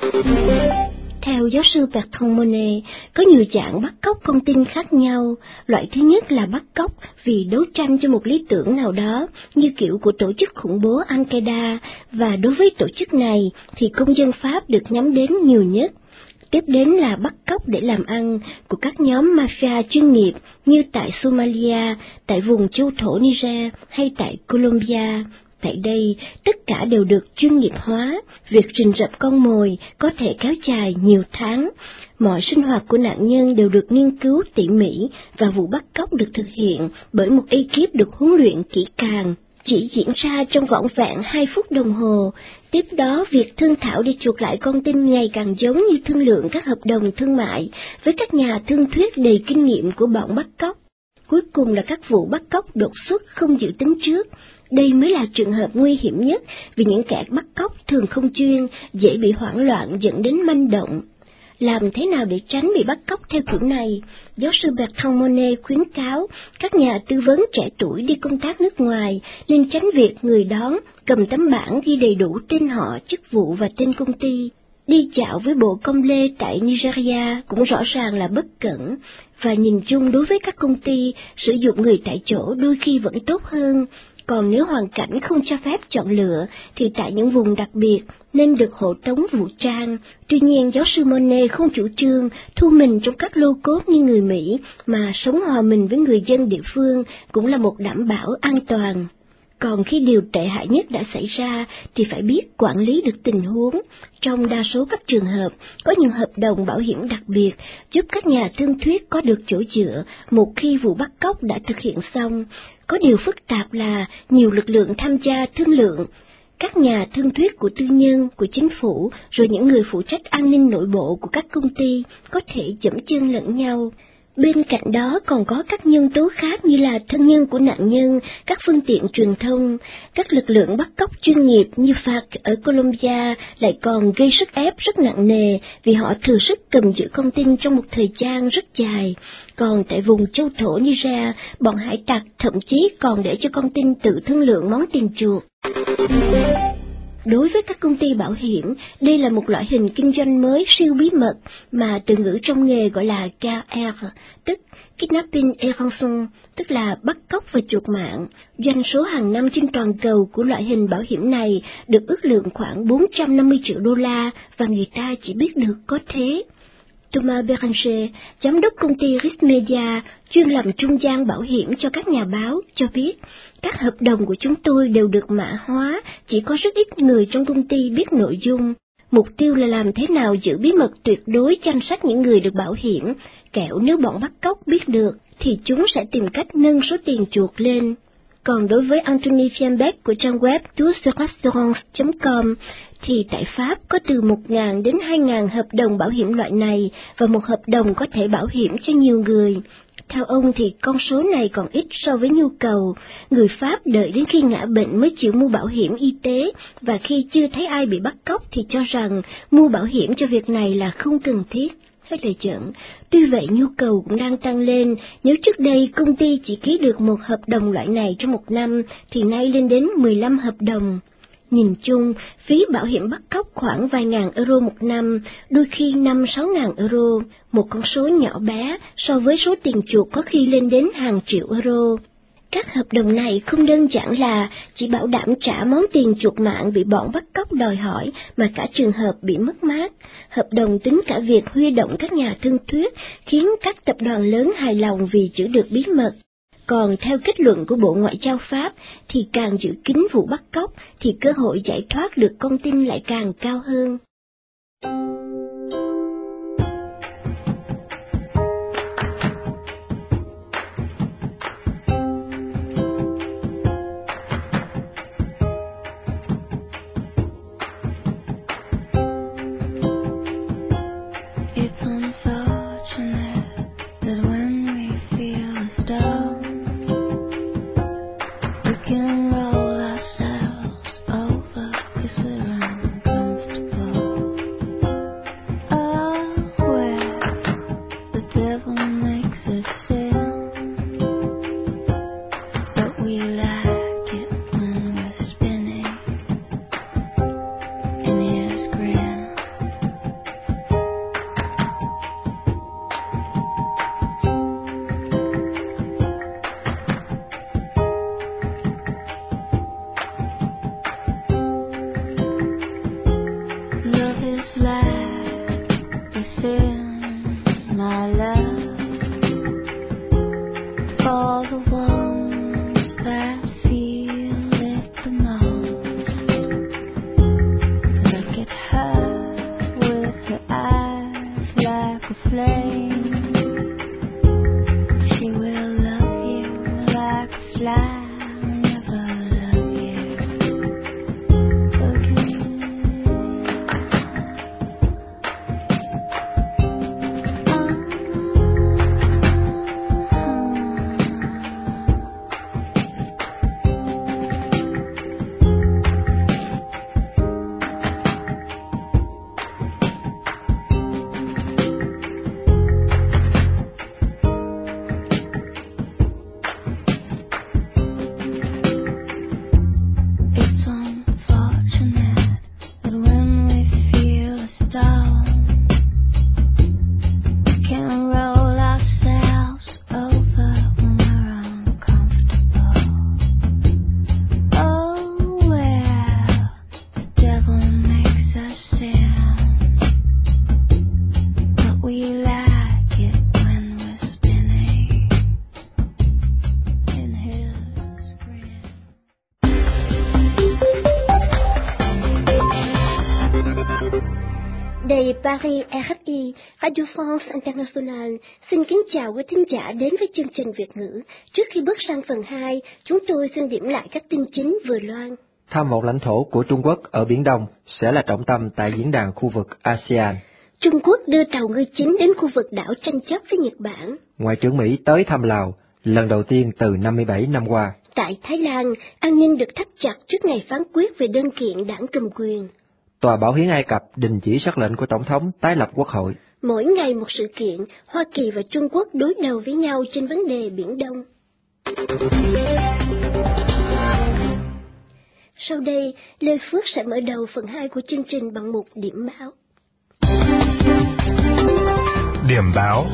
Theo giáo sư Bertrand Monet, có nhiều dạng bắt cóc con tin khác nhau. Loại thứ nhất là bắt cóc vì đấu tranh cho một lý tưởng nào đó, như kiểu của tổ chức khủng bố Al-Qaeda, và đối với tổ chức này thì công dân Pháp được nhắm đến nhiều nhất. Tiếp đến là bắt cóc để làm ăn của các nhóm mafia chuyên nghiệp như tại Somalia, tại vùng châu thổ Niger hay tại Colombia. Tại đây, tất cả đều được chuyên nghiệp hóa, việc rình rập con mồi có thể kéo dài nhiều tháng. Mọi sinh hoạt của nạn nhân đều được nghiên cứu tỉ mỉ và vụ bắt cóc được thực hiện bởi một ekip được huấn luyện kỹ càng, chỉ diễn ra trong vỏn vẹn hai phút đồng hồ. Tiếp đó, việc thương thảo để chuộc lại con tin ngày càng giống như thương lượng các hợp đồng thương mại với các nhà thương thuyết đầy kinh nghiệm của bọn bắt cóc. Cuối cùng là các vụ bắt cóc đột xuất không dự tính trước. Đây mới là trường hợp nguy hiểm nhất vì những kẻ bắt cóc thường không chuyên, dễ bị hoảng loạn dẫn đến manh động. Làm thế nào để tránh bị bắt cóc theo kiểu này? Giáo sư Bertrand Monet khuyến cáo các nhà tư vấn trẻ tuổi đi công tác nước ngoài nên tránh việc người đón cầm tấm bảng ghi đầy đủ tên họ, chức vụ và tên công ty. Đi dạo với bộ công lê tại Nigeria cũng rõ ràng là bất cẩn, và nhìn chung đối với các công ty, sử dụng người tại chỗ đôi khi vẫn tốt hơn. Còn nếu hoàn cảnh không cho phép chọn lựa, thì tại những vùng đặc biệt nên được hộ tống vũ trang. Tuy nhiên, giáo sư Monet không chủ trương thu mình trong các lô cốt như người Mỹ, mà sống hòa mình với người dân địa phương cũng là một đảm bảo an toàn. Còn khi điều tệ hại nhất đã xảy ra thì phải biết quản lý được tình huống. Trong đa số các trường hợp, có những hợp đồng bảo hiểm đặc biệt giúp các nhà thương thuyết có được chỗ dựa một khi vụ bắt cóc đã thực hiện xong. Có điều phức tạp là nhiều lực lượng tham gia thương lượng. Các nhà thương thuyết của tư nhân, của chính phủ, rồi những người phụ trách an ninh nội bộ của các công ty có thể dẫm chân lẫn nhau. Bên cạnh đó còn có các nhân tố khác như là thân nhân của nạn nhân, các phương tiện truyền thông, các lực lượng bắt cóc chuyên nghiệp như ép a xê ở Colombia lại còn gây sức ép rất nặng nề vì họ thừa sức cầm giữ con tin trong một thời gian rất dài. Còn tại vùng châu thổ Niger, bọn hải tặc thậm chí còn để cho con tin tự thương lượng món tiền chuộc. Đối với các công ty bảo hiểm, đây là một loại hình kinh doanh mới siêu bí mật mà từ ngữ trong nghề gọi là K R, tức Kidnapping et Ransom, tức là bắt cóc và chuộc mạng. Doanh số hàng năm trên toàn cầu của loại hình bảo hiểm này được ước lượng khoảng bốn trăm năm mươi triệu đô la và người ta chỉ biết được có thế. Thomas Beranger, giám đốc công ty Risk Media, chuyên làm trung gian bảo hiểm cho các nhà báo, cho biết, các hợp đồng của chúng tôi đều được mã hóa, chỉ có rất ít người trong công ty biết nội dung. Mục tiêu là làm thế nào giữ bí mật tuyệt đối danh sách những người được bảo hiểm, kẻo nếu bọn bắt cóc biết được, thì chúng sẽ tìm cách nâng số tiền chuộc lên. Còn đối với Anthony Fienbeck của trang web tous sur assurance chấm com, thì tại Pháp có từ một nghìn đến hai nghìn hợp đồng bảo hiểm loại này, và một hợp đồng có thể bảo hiểm cho nhiều người. Theo ông thì con số này còn ít so với nhu cầu. Người Pháp đợi đến khi ngã bệnh mới chịu mua bảo hiểm y tế, và khi chưa thấy ai bị bắt cóc thì cho rằng mua bảo hiểm cho việc này là không cần thiết. Hết lời dẫn. Tuy vậy nhu cầu cũng đang tăng lên, nếu trước đây công ty chỉ ký được một hợp đồng loại này trong một năm, thì nay lên đến mười lăm hợp đồng. Nhìn chung, phí bảo hiểm bắt cóc khoảng vài ngàn euro một năm, đôi khi năm sáu ngàn euro, một con số nhỏ bé so với số tiền chuộc có khi lên đến hàng triệu euro. Các hợp đồng này không đơn giản là chỉ bảo đảm trả món tiền chuộc mạng bị bọn bắt cóc đòi hỏi, mà cả trường hợp bị mất mát. Hợp đồng tính cả việc huy động các nhà thương thuyết, khiến các tập đoàn lớn hài lòng vì giữ được bí mật. Còn theo kết luận của Bộ Ngoại giao Pháp, thì càng giữ kín vụ bắt cóc, thì cơ hội giải thoát được con tin lại càng cao hơn. Roll ourselves over 'cause we're uncomfortable. Đài Paris rờ ép i, Radio France International xin kính chào quý thính giả đến với chương trình Việt ngữ. Trước khi bước sang phần hai, chúng tôi xin điểm lại các tin chính vừa loan. Tham vọng lãnh thổ của Trung Quốc ở Biển Đông sẽ là trọng tâm tại diễn đàn khu vực a sê an. Trung Quốc đưa tàu ngư chính đến khu vực đảo tranh chấp với Nhật Bản. Ngoại trưởng Mỹ tới thăm Lào, lần đầu tiên từ năm mươi bảy năm qua. Tại Thái Lan, an ninh được thắt chặt trước ngày phán quyết về đơn kiện đảng cầm quyền. Tòa Bảo hiến Ai Cập đình chỉ sắc lệnh của Tổng thống tái lập quốc hội. Mỗi ngày một sự kiện, Hoa Kỳ và Trung Quốc đối đầu với nhau trên vấn đề Biển Đông. Sau đây, Lê Phước sẽ mở đầu phần hai của chương trình bằng một điểm báo. Điểm báo.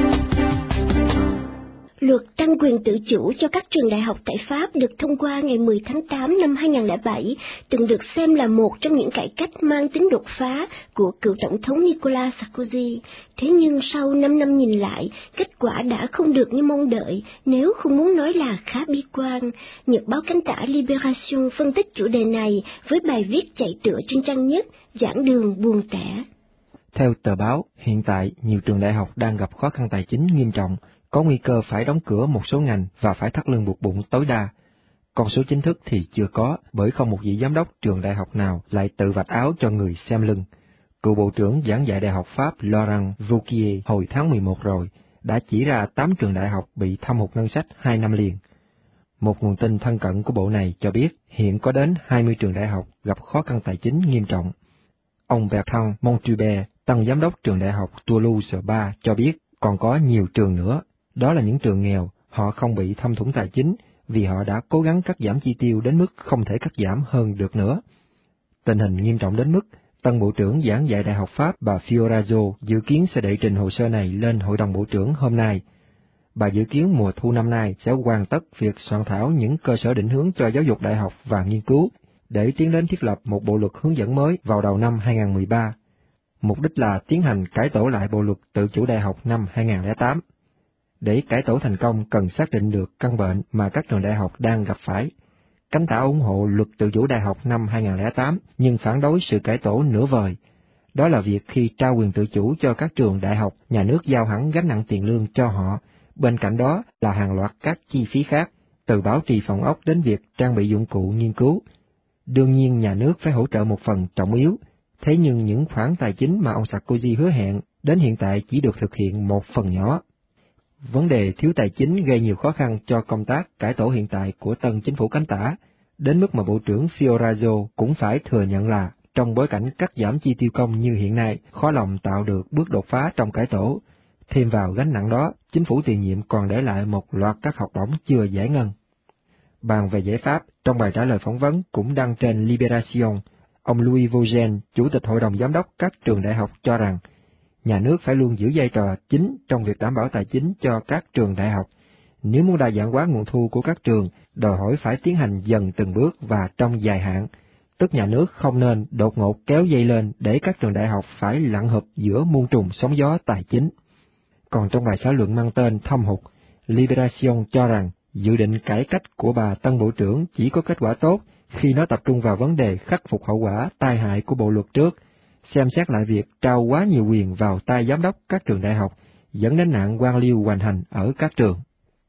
Luật tăng quyền tự chủ cho các trường đại học tại Pháp được thông qua ngày mười tháng tám năm hai nghìn không trăm lẻ bảy, từng được xem là một trong những cải cách mang tính đột phá của cựu Tổng thống Nicolas Sarkozy. Thế nhưng sau năm năm nhìn lại, kết quả đã không được như mong đợi, nếu không muốn nói là khá bi quan. Nhật báo cánh tả Libération phân tích chủ đề này với bài viết chạy tựa trên trang nhất, giảng đường buồn tẻ. Theo tờ báo, hiện tại nhiều trường đại học đang gặp khó khăn tài chính nghiêm trọng, có nguy cơ phải đóng cửa một số ngành và phải thắt lưng buộc bụng tối đa. Con số chính thức thì chưa có, bởi không một vị giám đốc trường đại học nào lại tự vạch áo cho người xem lưng. Cựu Bộ trưởng giảng dạy Đại học Pháp Laurent Wauquiez hồi tháng mười một rồi đã chỉ ra tám trường đại học bị thâm hụt ngân sách hai năm liền. Một nguồn tin thân cận của bộ này cho biết hiện có đến hai mươi trường đại học gặp khó khăn tài chính nghiêm trọng. Ông Bertrand Montubert, tân giám đốc trường đại học Toulouse ba cho biết còn có nhiều trường nữa. Đó là những trường nghèo, họ không bị thâm thủng tài chính vì họ đã cố gắng cắt giảm chi tiêu đến mức không thể cắt giảm hơn được nữa. Tình hình nghiêm trọng đến mức, tân Bộ trưởng giảng dạy Đại học Pháp bà Fioraso dự kiến sẽ đệ trình hồ sơ này lên Hội đồng Bộ trưởng hôm nay. Bà dự kiến mùa thu năm nay sẽ hoàn tất việc soạn thảo những cơ sở định hướng cho giáo dục đại học và nghiên cứu, để tiến đến thiết lập một bộ luật hướng dẫn mới vào đầu năm hai nghìn không trăm mười ba. Mục đích là tiến hành cải tổ lại bộ luật tự chủ đại học năm hai nghìn không trăm lẻ tám. Để cải tổ thành công cần xác định được căn bệnh mà các trường đại học đang gặp phải. Cánh tả ủng hộ luật tự chủ đại học năm hai nghìn không trăm lẻ tám nhưng phản đối sự cải tổ nửa vời. Đó là việc khi trao quyền tự chủ cho các trường đại học, nhà nước giao hẳn gánh nặng tiền lương cho họ. Bên cạnh đó là hàng loạt các chi phí khác, từ bảo trì phòng ốc đến việc trang bị dụng cụ nghiên cứu. Đương nhiên nhà nước phải hỗ trợ một phần trọng yếu, thế nhưng những khoản tài chính mà ông Sarkozy hứa hẹn đến hiện tại chỉ được thực hiện một phần nhỏ. Vấn đề thiếu tài chính gây nhiều khó khăn cho công tác cải tổ hiện tại của tân chính phủ cánh tả, đến mức mà Bộ trưởng Fioraso cũng phải thừa nhận là trong bối cảnh cắt giảm chi tiêu công như hiện nay, khó lòng tạo được bước đột phá trong cải tổ. Thêm vào gánh nặng đó, chính phủ tiền nhiệm còn để lại một loạt các học bổng chưa giải ngân. Bàn về giải pháp, trong bài trả lời phỏng vấn cũng đăng trên Libération, ông Louis Vogel, Chủ tịch Hội đồng Giám đốc các trường đại học cho rằng, nhà nước phải luôn giữ vai trò chính trong việc đảm bảo tài chính cho các trường đại học. Nếu muốn đa dạng hóa nguồn thu của các trường, đòi hỏi phải tiến hành dần từng bước và trong dài hạn, tức nhà nước không nên đột ngột kéo dây lên để các trường đại học phải lặn hụp giữa muôn trùng sóng gió tài chính. Còn trong bài xã luận mang tên Thâm hụt, Libération cho rằng dự định cải cách của bà tân bộ trưởng chỉ có kết quả tốt khi nó tập trung vào vấn đề khắc phục hậu quả tai hại của bộ luật trước, xem xét lại việc trao quá nhiều quyền vào tay giám đốc các trường đại học, dẫn đến nạn quan liêu hoành hành ở các trường.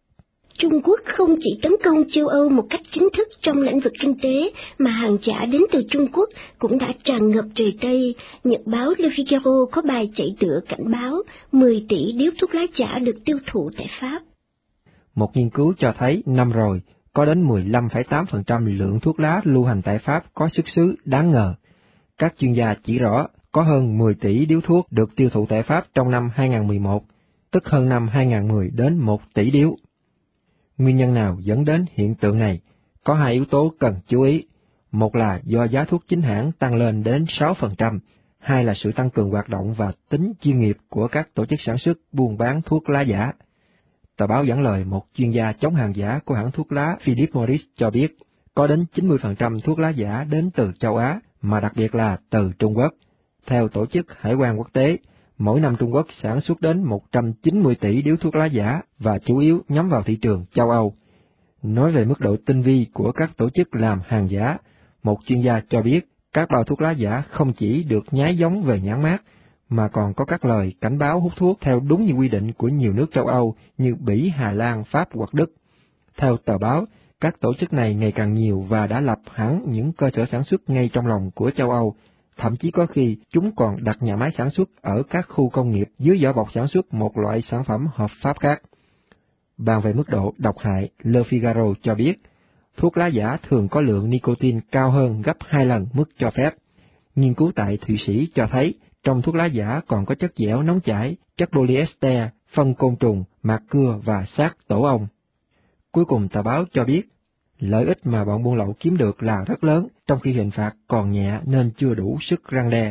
Trung Quốc không chỉ tấn công châu Âu một cách chính thức trong lĩnh vực kinh tế, mà hàng giả đến từ Trung Quốc cũng đã tràn ngập trời Tây. Nhật báo Le Figaro có bài chạy tựa cảnh báo mười tỷ điếu thuốc lá giả được tiêu thụ tại Pháp. Một nghiên cứu cho thấy năm rồi, có đến mười lăm phẩy tám phần trăm lượng thuốc lá lưu hành tại Pháp có xuất xứ đáng ngờ. Các chuyên gia chỉ rõ có hơn mười tỷ điếu thuốc được tiêu thụ tại Pháp trong năm hai nghìn không trăm mười một, tức hơn năm hai nghìn không trăm mười đến một tỷ điếu. Nguyên nhân nào dẫn đến hiện tượng này? Có hai yếu tố cần chú ý. Một là do giá thuốc chính hãng tăng lên đến sáu phần trăm, hai là sự tăng cường hoạt động và tính chuyên nghiệp của các tổ chức sản xuất buôn bán thuốc lá giả. Tờ báo dẫn lời một chuyên gia chống hàng giả của hãng thuốc lá Philip Morris cho biết, có đến chín mươi phần trăm thuốc lá giả đến từ châu Á, mà đặc biệt là từ Trung Quốc. Theo Tổ chức Hải quan Quốc tế, mỗi năm Trung Quốc sản xuất đến một trăm chín mươi tỷ điếu thuốc lá giả và chủ yếu nhắm vào thị trường châu Âu. Nói về mức độ tinh vi của các tổ chức làm hàng giả, một chuyên gia cho biết các bao thuốc lá giả không chỉ được nhái giống về nhãn mác, mà còn có các lời cảnh báo hút thuốc theo đúng như quy định của nhiều nước châu Âu như Bỉ, Hà Lan, Pháp hoặc Đức. Theo tờ báo, các tổ chức này ngày càng nhiều và đã lập hẳn những cơ sở sản xuất ngay trong lòng của châu Âu, thậm chí có khi chúng còn đặt nhà máy sản xuất ở các khu công nghiệp dưới vỏ bọc sản xuất một loại sản phẩm hợp pháp khác. Bàn về mức độ độc hại, Le Figaro cho biết, thuốc lá giả thường có lượng nicotine cao hơn gấp hai lần mức cho phép. Nghiên cứu tại Thụy Sĩ cho thấy trong thuốc lá giả còn có chất dẻo nóng chảy, chất polyester, phân côn trùng, mạc cưa và xác tổ ong. Cuối cùng tờ báo cho biết, lợi ích mà bọn buôn lậu kiếm được là rất lớn, trong khi hình phạt còn nhẹ nên chưa đủ sức răn đe.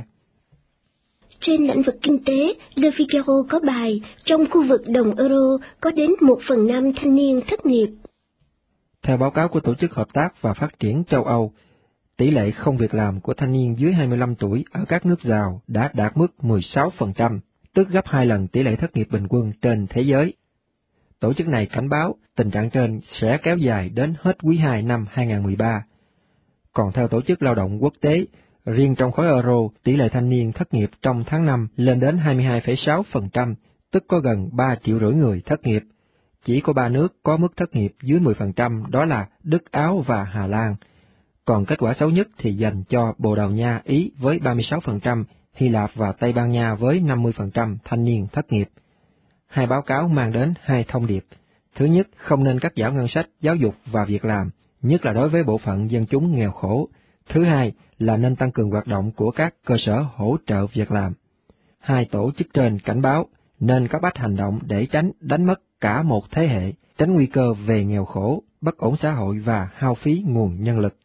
Trên lĩnh vực kinh tế, Le Figaro có bài, trong khu vực đồng euro có đến một phần năm thanh niên thất nghiệp. Theo báo cáo của Tổ chức Hợp tác và Phát triển châu Âu, tỷ lệ không việc làm của thanh niên dưới hai mươi lăm tuổi ở các nước giàu đã đạt mức mười sáu phần trăm, tức gấp hai lần tỷ lệ thất nghiệp bình quân trên thế giới. Tổ chức này cảnh báo tình trạng trên sẽ kéo dài đến hết quý hai năm hai không một ba. Còn theo Tổ chức Lao động Quốc tế, riêng trong khối euro, tỷ lệ thanh niên thất nghiệp trong tháng năm lên đến hai mươi hai phẩy sáu phần trăm, tức có gần ba triệu rưỡi người thất nghiệp. Chỉ có ba nước có mức thất nghiệp dưới mười phần trăm, đó là Đức, Áo và Hà Lan. Còn kết quả xấu nhất thì dành cho Bồ Đào Nha, Ý với ba mươi sáu phần trăm, Hy Lạp và Tây Ban Nha với năm mươi phần trăm thanh niên thất nghiệp. Hai báo cáo mang đến hai thông điệp. Thứ nhất, không nên cắt giảm ngân sách, giáo dục và việc làm, nhất là đối với bộ phận dân chúng nghèo khổ. Thứ hai là nên tăng cường hoạt động của các cơ sở hỗ trợ việc làm. Hai tổ chức trên cảnh báo nên cấp bách hành động để tránh đánh mất cả một thế hệ, tránh nguy cơ về nghèo khổ, bất ổn xã hội và hao phí nguồn nhân lực.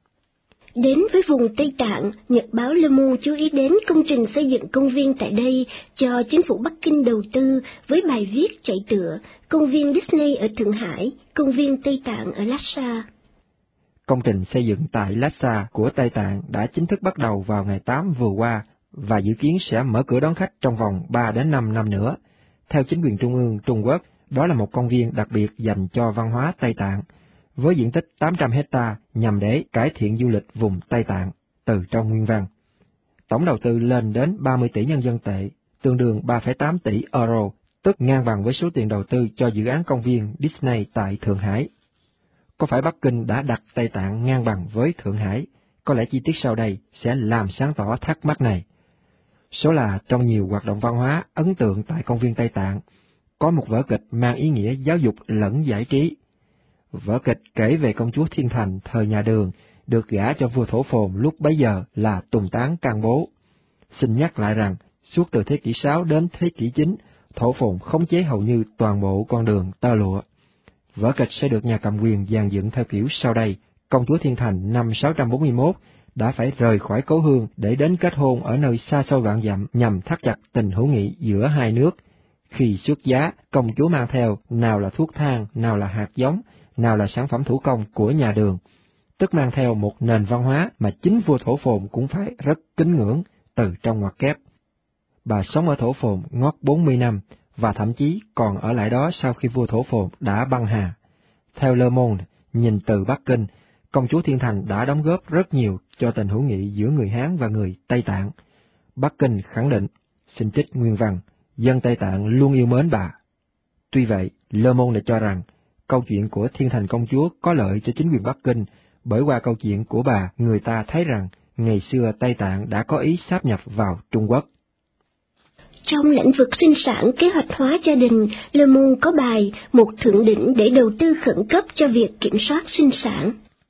Đến với vùng Tây Tạng, Nhật báo Le Monde chú ý đến công trình xây dựng công viên tại đây cho chính phủ Bắc Kinh đầu tư với bài viết chạy tựa Công viên Disney ở Thượng Hải, Công viên Tây Tạng ở Lhasa. Công trình xây dựng tại Lhasa của Tây Tạng đã chính thức bắt đầu vào ngày tám vừa qua và dự kiến sẽ mở cửa đón khách trong vòng ba đến năm năm nữa. Theo chính quyền trung ương Trung Quốc, đó là một công viên đặc biệt dành cho văn hóa Tây Tạng, với diện tích tám trăm hecta nhằm để cải thiện du lịch vùng Tây Tạng, từ trong nguyên văn. Tổng đầu tư lên đến ba mươi tỷ nhân dân tệ, tương đương ba phẩy tám tỷ euro, tức ngang bằng với số tiền đầu tư cho dự án công viên Disney tại Thượng Hải. Có phải Bắc Kinh đã đặt Tây Tạng ngang bằng với Thượng Hải? Có lẽ chi tiết sau đây sẽ làm sáng tỏ thắc mắc này. Số là trong nhiều hoạt động văn hóa ấn tượng tại công viên Tây Tạng, có một vở kịch mang ý nghĩa giáo dục lẫn giải trí. Vở kịch kể về công chúa Thiên Thành thời nhà Đường, được gả cho vua Thổ Phồn lúc bấy giờ là Tùng Tán Can Bố. Xin nhắc lại rằng, suốt từ thế kỷ sáu đến thế kỷ chín, Thổ Phồn khống chế hầu như toàn bộ con đường tơ lụa. Vở kịch sẽ được nhà cầm quyền dàn dựng theo kiểu sau đây. Công chúa Thiên Thành năm sáu trăm bốn mươi mốt đã phải rời khỏi cố hương để đến kết hôn ở nơi xa xôi vạn dặm nhằm thắt chặt tình hữu nghị giữa hai nước. Khi xuất giá, công chúa mang theo nào là thuốc thang, nào là hạt giống, nào là sản phẩm thủ công của nhà Đường, tức mang theo một nền văn hóa mà chính vua Thổ Phồn cũng phải rất kính ngưỡng, từ trong ngoặc kép. Bà sống ở Thổ Phồn ngót bốn mươi năm, và thậm chí còn ở lại đó sau khi vua Thổ Phồn đã băng hà. Theo Le Monde, nhìn từ Bắc Kinh, công chúa Thiên Thành đã đóng góp rất nhiều cho tình hữu nghị giữa người Hán và người Tây Tạng. Bắc Kinh khẳng định, xin trích nguyên văn, dân Tây Tạng luôn yêu mến bà. Tuy vậy, Le Monde lại cho rằng, câu chuyện của Thiên Thành công chúa có lợi cho chính quyền Bắc Kinh, bởi qua câu chuyện của bà, người ta thấy rằng ngày xưa Tây Tạng đã có ý sáp nhập vào Trung Quốc. Trong lĩnh vực sinh sản kế hoạch hóa gia đình, Le Monde có bài một thượng đỉnh để đầu tư khẩn cấp cho việc kiểm soát sinh sản.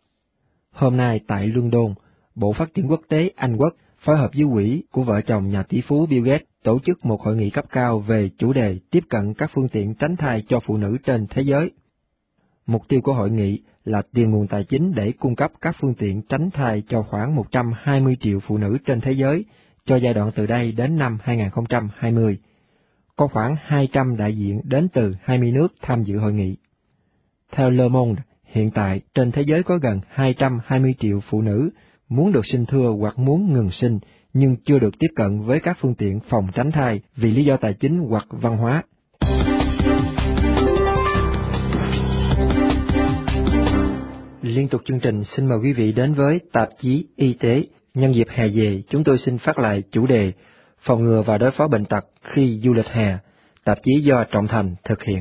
Hôm nay tại London, Bộ Phát triển Quốc tế Anh Quốc phối hợp với quỹ của vợ chồng nhà tỷ phú Bill Gates tổ chức một hội nghị cấp cao về chủ đề tiếp cận các phương tiện tránh thai cho phụ nữ trên thế giới. Mục tiêu của hội nghị là tìm nguồn tài chính để cung cấp các phương tiện tránh thai cho khoảng một trăm hai mươi triệu phụ nữ trên thế giới cho giai đoạn từ đây đến năm hai không hai không. Có khoảng hai trăm đại diện đến từ hai mươi nước tham dự hội nghị. Theo Le Monde, hiện tại trên thế giới có gần hai trăm hai mươi triệu phụ nữ muốn được sinh thưa hoặc muốn ngừng sinh, nhưng chưa được tiếp cận với các phương tiện phòng tránh thai vì lý do tài chính hoặc văn hóa. Liên tục chương trình xin mời quý vị đến với tạp chí Y tế. Nhân dịp hè về, chúng tôi xin phát lại chủ đề phòng ngừa và đối phó bệnh tật khi du lịch hè, tạp chí do Trọng Thành thực hiện.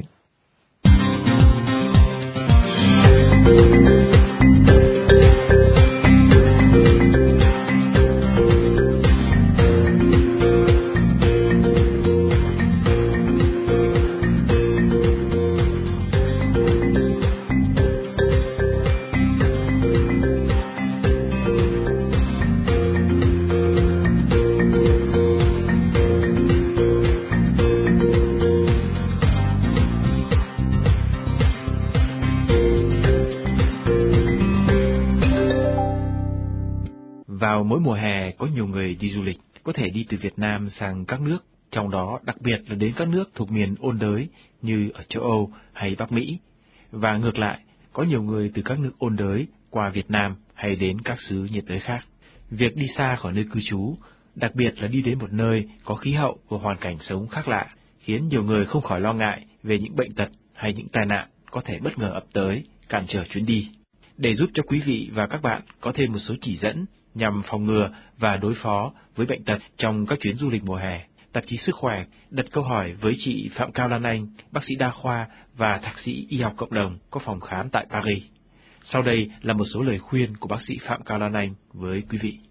Vào mỗi mùa hè có nhiều người đi du lịch, có thể đi từ Việt Nam sang các nước, trong đó đặc biệt là đến các nước thuộc miền ôn đới như ở châu Âu hay Bắc Mỹ. Và ngược lại, có nhiều người từ các nước ôn đới qua Việt Nam hay đến các xứ nhiệt đới khác. Việc đi xa khỏi nơi cư trú, đặc biệt là đi đến một nơi có khí hậu và hoàn cảnh sống khác lạ, khiến nhiều người không khỏi lo ngại về những bệnh tật hay những tai nạn có thể bất ngờ ập tới, cản trở chuyến đi. Để giúp cho quý vị và các bạn có thêm một số chỉ dẫn nhằm phòng ngừa và đối phó với bệnh tật trong các chuyến du lịch mùa hè, tạp chí Sức Khỏe đặt câu hỏi với chị Phạm Cao Lan Anh, bác sĩ đa khoa và thạc sĩ y học cộng đồng có phòng khám tại Paris. Sau đây là một số lời khuyên của bác sĩ Phạm Cao Lan Anh với quý vị.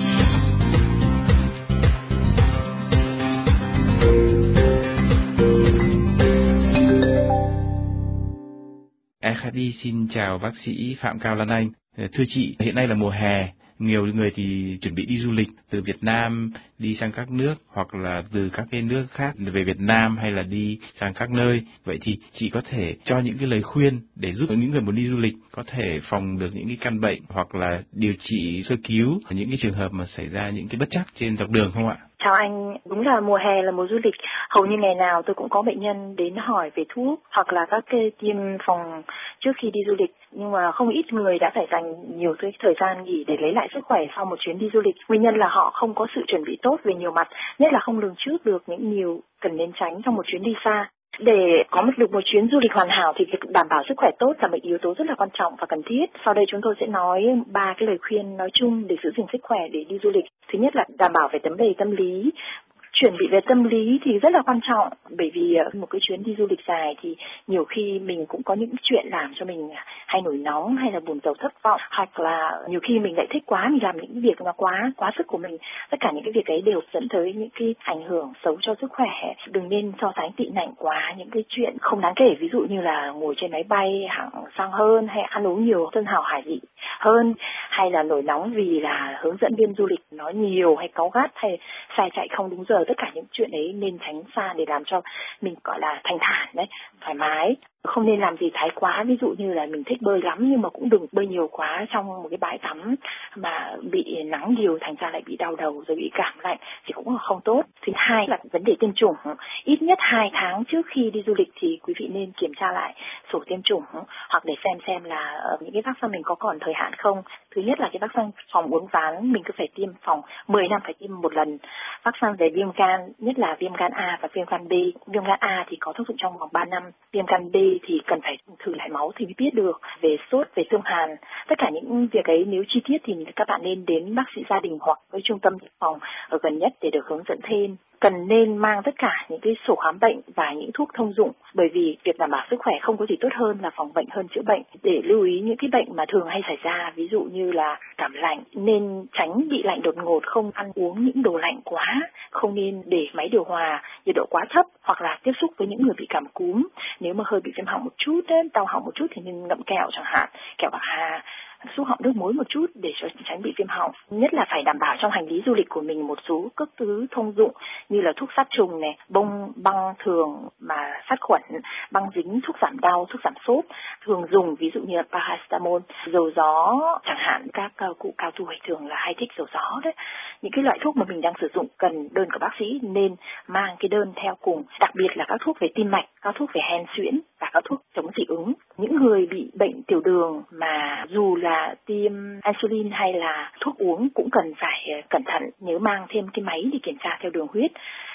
a ép đê xin chào bác sĩ Phạm Cao Lan Anh. Thưa chị, hiện nay là mùa hè, nhiều người thì chuẩn bị đi du lịch từ Việt Nam đi sang các nước hoặc là từ các cái nước khác về Việt Nam hay là đi sang các nơi. Vậy thì chị có thể cho những cái lời khuyên để giúp những người muốn đi du lịch có thể phòng được những cái căn bệnh hoặc là điều trị sơ cứu những cái trường hợp mà xảy ra những cái bất trắc trên dọc đường không ạ? Chào anh, đúng là mùa hè là mùa du lịch, hầu như ngày nào tôi cũng có bệnh nhân đến hỏi về thuốc hoặc là các cái tiêm phòng trước khi đi du lịch, nhưng mà không ít người đã phải dành nhiều thời gian nghỉ để lấy lại sức khỏe sau một chuyến đi du lịch. Nguyên nhân là họ không có sự chuẩn bị tốt về nhiều mặt, nhất là không lường trước được những điều cần nên tránh trong một chuyến đi xa. Để có được một chuyến du lịch hoàn hảo thì việc đảm bảo sức khỏe tốt là một yếu tố rất là quan trọng và cần thiết. Sau đây chúng tôi sẽ nói ba cái lời khuyên nói chung để giữ gìn sức khỏe để đi du lịch. Thứ nhất là đảm bảo về vấn đề tâm lý. Chuẩn bị về tâm lý thì rất là quan trọng, bởi vì một cái chuyến đi du lịch dài thì nhiều khi mình cũng có những chuyện làm cho mình hay nổi nóng hay là buồn rầu thất vọng, hoặc là nhiều khi mình lại thích quá, mình làm những việc nó quá quá sức của mình. Tất cả những cái việc ấy đều dẫn tới những cái ảnh hưởng xấu cho sức khỏe. Đừng nên so sánh tị nạnh quá những cái chuyện không đáng kể, ví dụ như là ngồi trên máy bay hạng sang hơn, hay ăn uống nhiều tân hào hải vị hơn, hay là nổi nóng vì là hướng dẫn viên du lịch nói nhiều hay cáu gắt hay sai chạy không đúng giờ. Tất cả những chuyện ấy nên tránh xa để làm cho mình gọi là thanh thản đấy, thoải mái. Không nên làm gì thái quá, ví dụ như là mình thích bơi lắm nhưng mà cũng đừng bơi nhiều quá trong một cái bãi tắm mà bị nắng nhiều thành ra lại bị đau đầu rồi bị cảm lạnh thì cũng không tốt. Thứ hai là vấn đề tiêm chủng. Ít nhất hai tháng trước khi đi du lịch thì quý vị nên kiểm tra lại sổ tiêm chủng hoặc để xem xem là những cái vaccine mình có còn thời hạn không. Thứ nhất là cái vaccine phòng uốn ván mình cứ phải tiêm phòng mười năm phải tiêm một lần. Vaccine về viêm gan, nhất là viêm gan A và viêm gan B. Viêm gan A thì có tác dụng trong vòng ba năm, viêm gan B thì cần phải thử lại máu thì mới biết được. Về sốt, về xương hàn, tất cả những việc ấy nếu chi tiết thì các bạn nên đến bác sĩ gia đình hoặc với trung tâm phòng ở gần nhất để được hướng dẫn thêm. Cần nên mang tất cả những cái sổ khám bệnh và những thuốc thông dụng, bởi vì việc đảm bảo sức khỏe không có gì tốt hơn là phòng bệnh hơn chữa bệnh. Để lưu ý những cái bệnh mà thường hay xảy ra, ví dụ như là cảm lạnh, nên tránh bị lạnh đột ngột, không ăn uống những đồ lạnh quá, không nên để máy điều hòa nhiệt độ quá thấp, hoặc là tiếp xúc với những người bị cảm cúm. Nếu mà hơi bị viêm họng một chút, đau họng một chút thì nên ngậm kẹo chẳng hạn, kẹo bạc hà, xúc họng nước muối một chút để cho tránh bị viêm họng. Nhất là phải đảm bảo trong hành lý du lịch của mình một số các thứ thông dụng như là thuốc sát trùng này, bông băng thường mà sát khuẩn, băng dính, thuốc giảm đau, thuốc giảm sốt thường dùng, ví dụ như là paracetamol, dầu gió chẳng hạn. Các cụ cao tuổi thường là hay thích dầu gió đấy. Những cái loại thuốc mà mình đang sử dụng cần đơn của bác sĩ nên mang cái đơn theo cùng, đặc biệt là các thuốc về tim mạch, các thuốc về hen suyễn và các thuốc chống dị ứng. Những người bị bệnh tiểu đường mà dù là tiêm insulin hay là thuốc uống cũng cần phải cẩn thận, nhớ mang thêm cái máy để kiểm tra theo đường huyết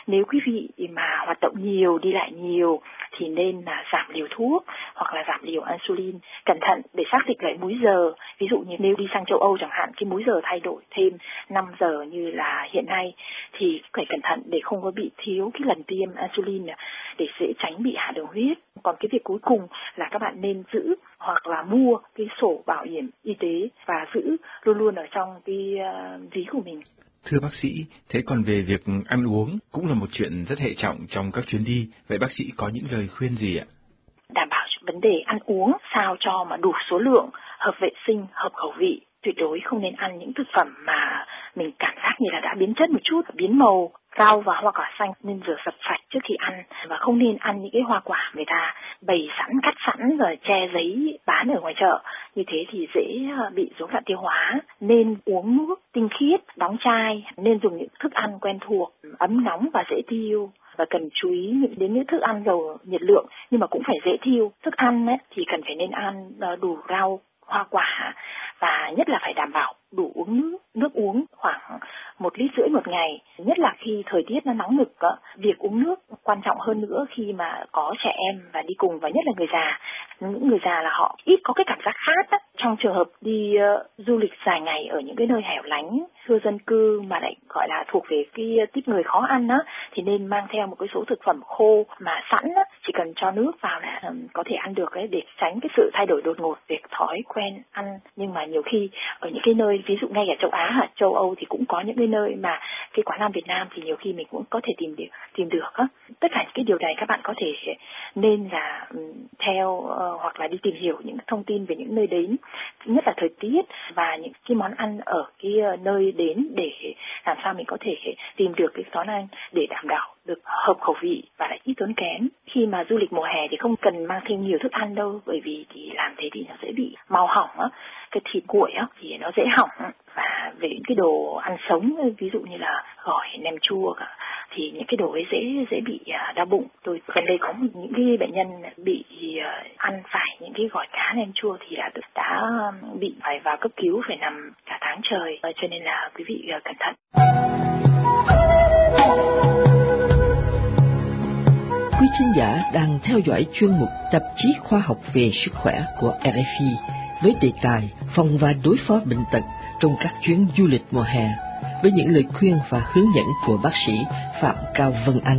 Nếu quý vị mà hoạt động nhiều, đi lại nhiều thì nên là giảm liều thuốc hoặc là giảm liều insulin. Cẩn thận để xác định lại múi giờ. Ví dụ như nếu đi sang châu Âu chẳng hạn, cái múi giờ thay đổi thêm năm giờ như là hiện nay thì phải cẩn thận để không có bị thiếu cái lần tiêm insulin để dễ tránh bị hạ đường huyết. Còn cái việc cuối cùng là các bạn nên giữ hoặc là mua cái sổ bảo hiểm y tế và giữ luôn luôn ở trong cái uh, ví của mình. Thưa bác sĩ, thế còn về việc ăn uống cũng là một chuyện rất hệ trọng trong các chuyến đi. Vậy bác sĩ có những lời khuyên gì ạ? Đảm bảo vấn đề ăn uống sao cho mà đủ số lượng, hợp vệ sinh, hợp khẩu vị. Tuyệt đối không nên ăn những thực phẩm mà mình cảm giác như là đã biến chất một chút, biến màu. Rau và hoa quả xanh nên rửa sạch sạch trước khi ăn, và không nên ăn những cái hoa quả người ta bày sẵn, cắt sẵn rồi che giấy bán ở ngoài chợ. Như thế thì dễ bị rối loạn tiêu hóa. Nên uống nước tinh khiết, đóng chai, nên dùng những thức ăn quen thuộc, ấm nóng và dễ tiêu. Và cần chú ý đến những thức ăn giàu nhiệt lượng nhưng mà cũng phải dễ tiêu. Thức ăn ấy, thì cần phải nên ăn đủ rau, hoa quả, và nhất là phải đảm bảo đủ uống nước, nước uống khoảng một lít rưỡi một ngày. Nhất là khi thời tiết nó nóng nực, việc uống nước quan trọng hơn nữa khi mà có trẻ em và đi cùng, và nhất là người già. Những người già là họ ít có cái cảm giác khát á. Trong trường hợp đi uh, du lịch dài ngày ở những cái nơi hẻo lánh, thưa dân cư mà lại gọi là thuộc về cái típ người khó ăn á, thì nên mang theo một cái số thực phẩm khô mà sẵn á, chỉ cần cho nước vào là um, có thể ăn được ấy, để tránh cái sự thay đổi đột ngột về thói quen ăn. Nhưng mà nhiều khi ở những cái nơi ví dụ ngay ở châu Á hoặc châu Âu thì cũng có những cái nơi mà cái quán ăn Việt Nam thì nhiều khi mình cũng có thể tìm được tìm được á. Tất cả những cái điều này các bạn có thể nên là um, theo uh, hoặc là đi tìm hiểu những thông tin về những nơi đến, nhất là thời tiết và những cái món ăn ở cái nơi đến, để làm sao mình có thể tìm được cái món ăn để đảm bảo được hợp khẩu vị và lại ít tốn kém. Khi mà du lịch mùa hè thì không cần mang thêm nhiều thức ăn đâu, bởi vì thì làm thế thì nó sẽ bị mau hỏng á. Cái thịt nguội á thì nó dễ hỏng. Và về những cái đồ ăn sống, ví dụ như là gỏi, nem chua thì những cái đồ ấy dễ dễ bị đau bụng. Tôi gần đây có những cái bệnh nhân bị ăn phải những cái gỏi cá nem chua thì đã đã bị phải vào cấp cứu, phải nằm cả tháng trời, cho nên là quý vị cẩn thận. Quý thính giả đang theo dõi chuyên mục tạp chí khoa học về sức khỏe của rờ ép i với đề tài phòng và đối phó bệnh tật trong các chuyến du lịch mùa hè, với những lời khuyên và hướng dẫn của bác sĩ Phạm Cao Vân Anh.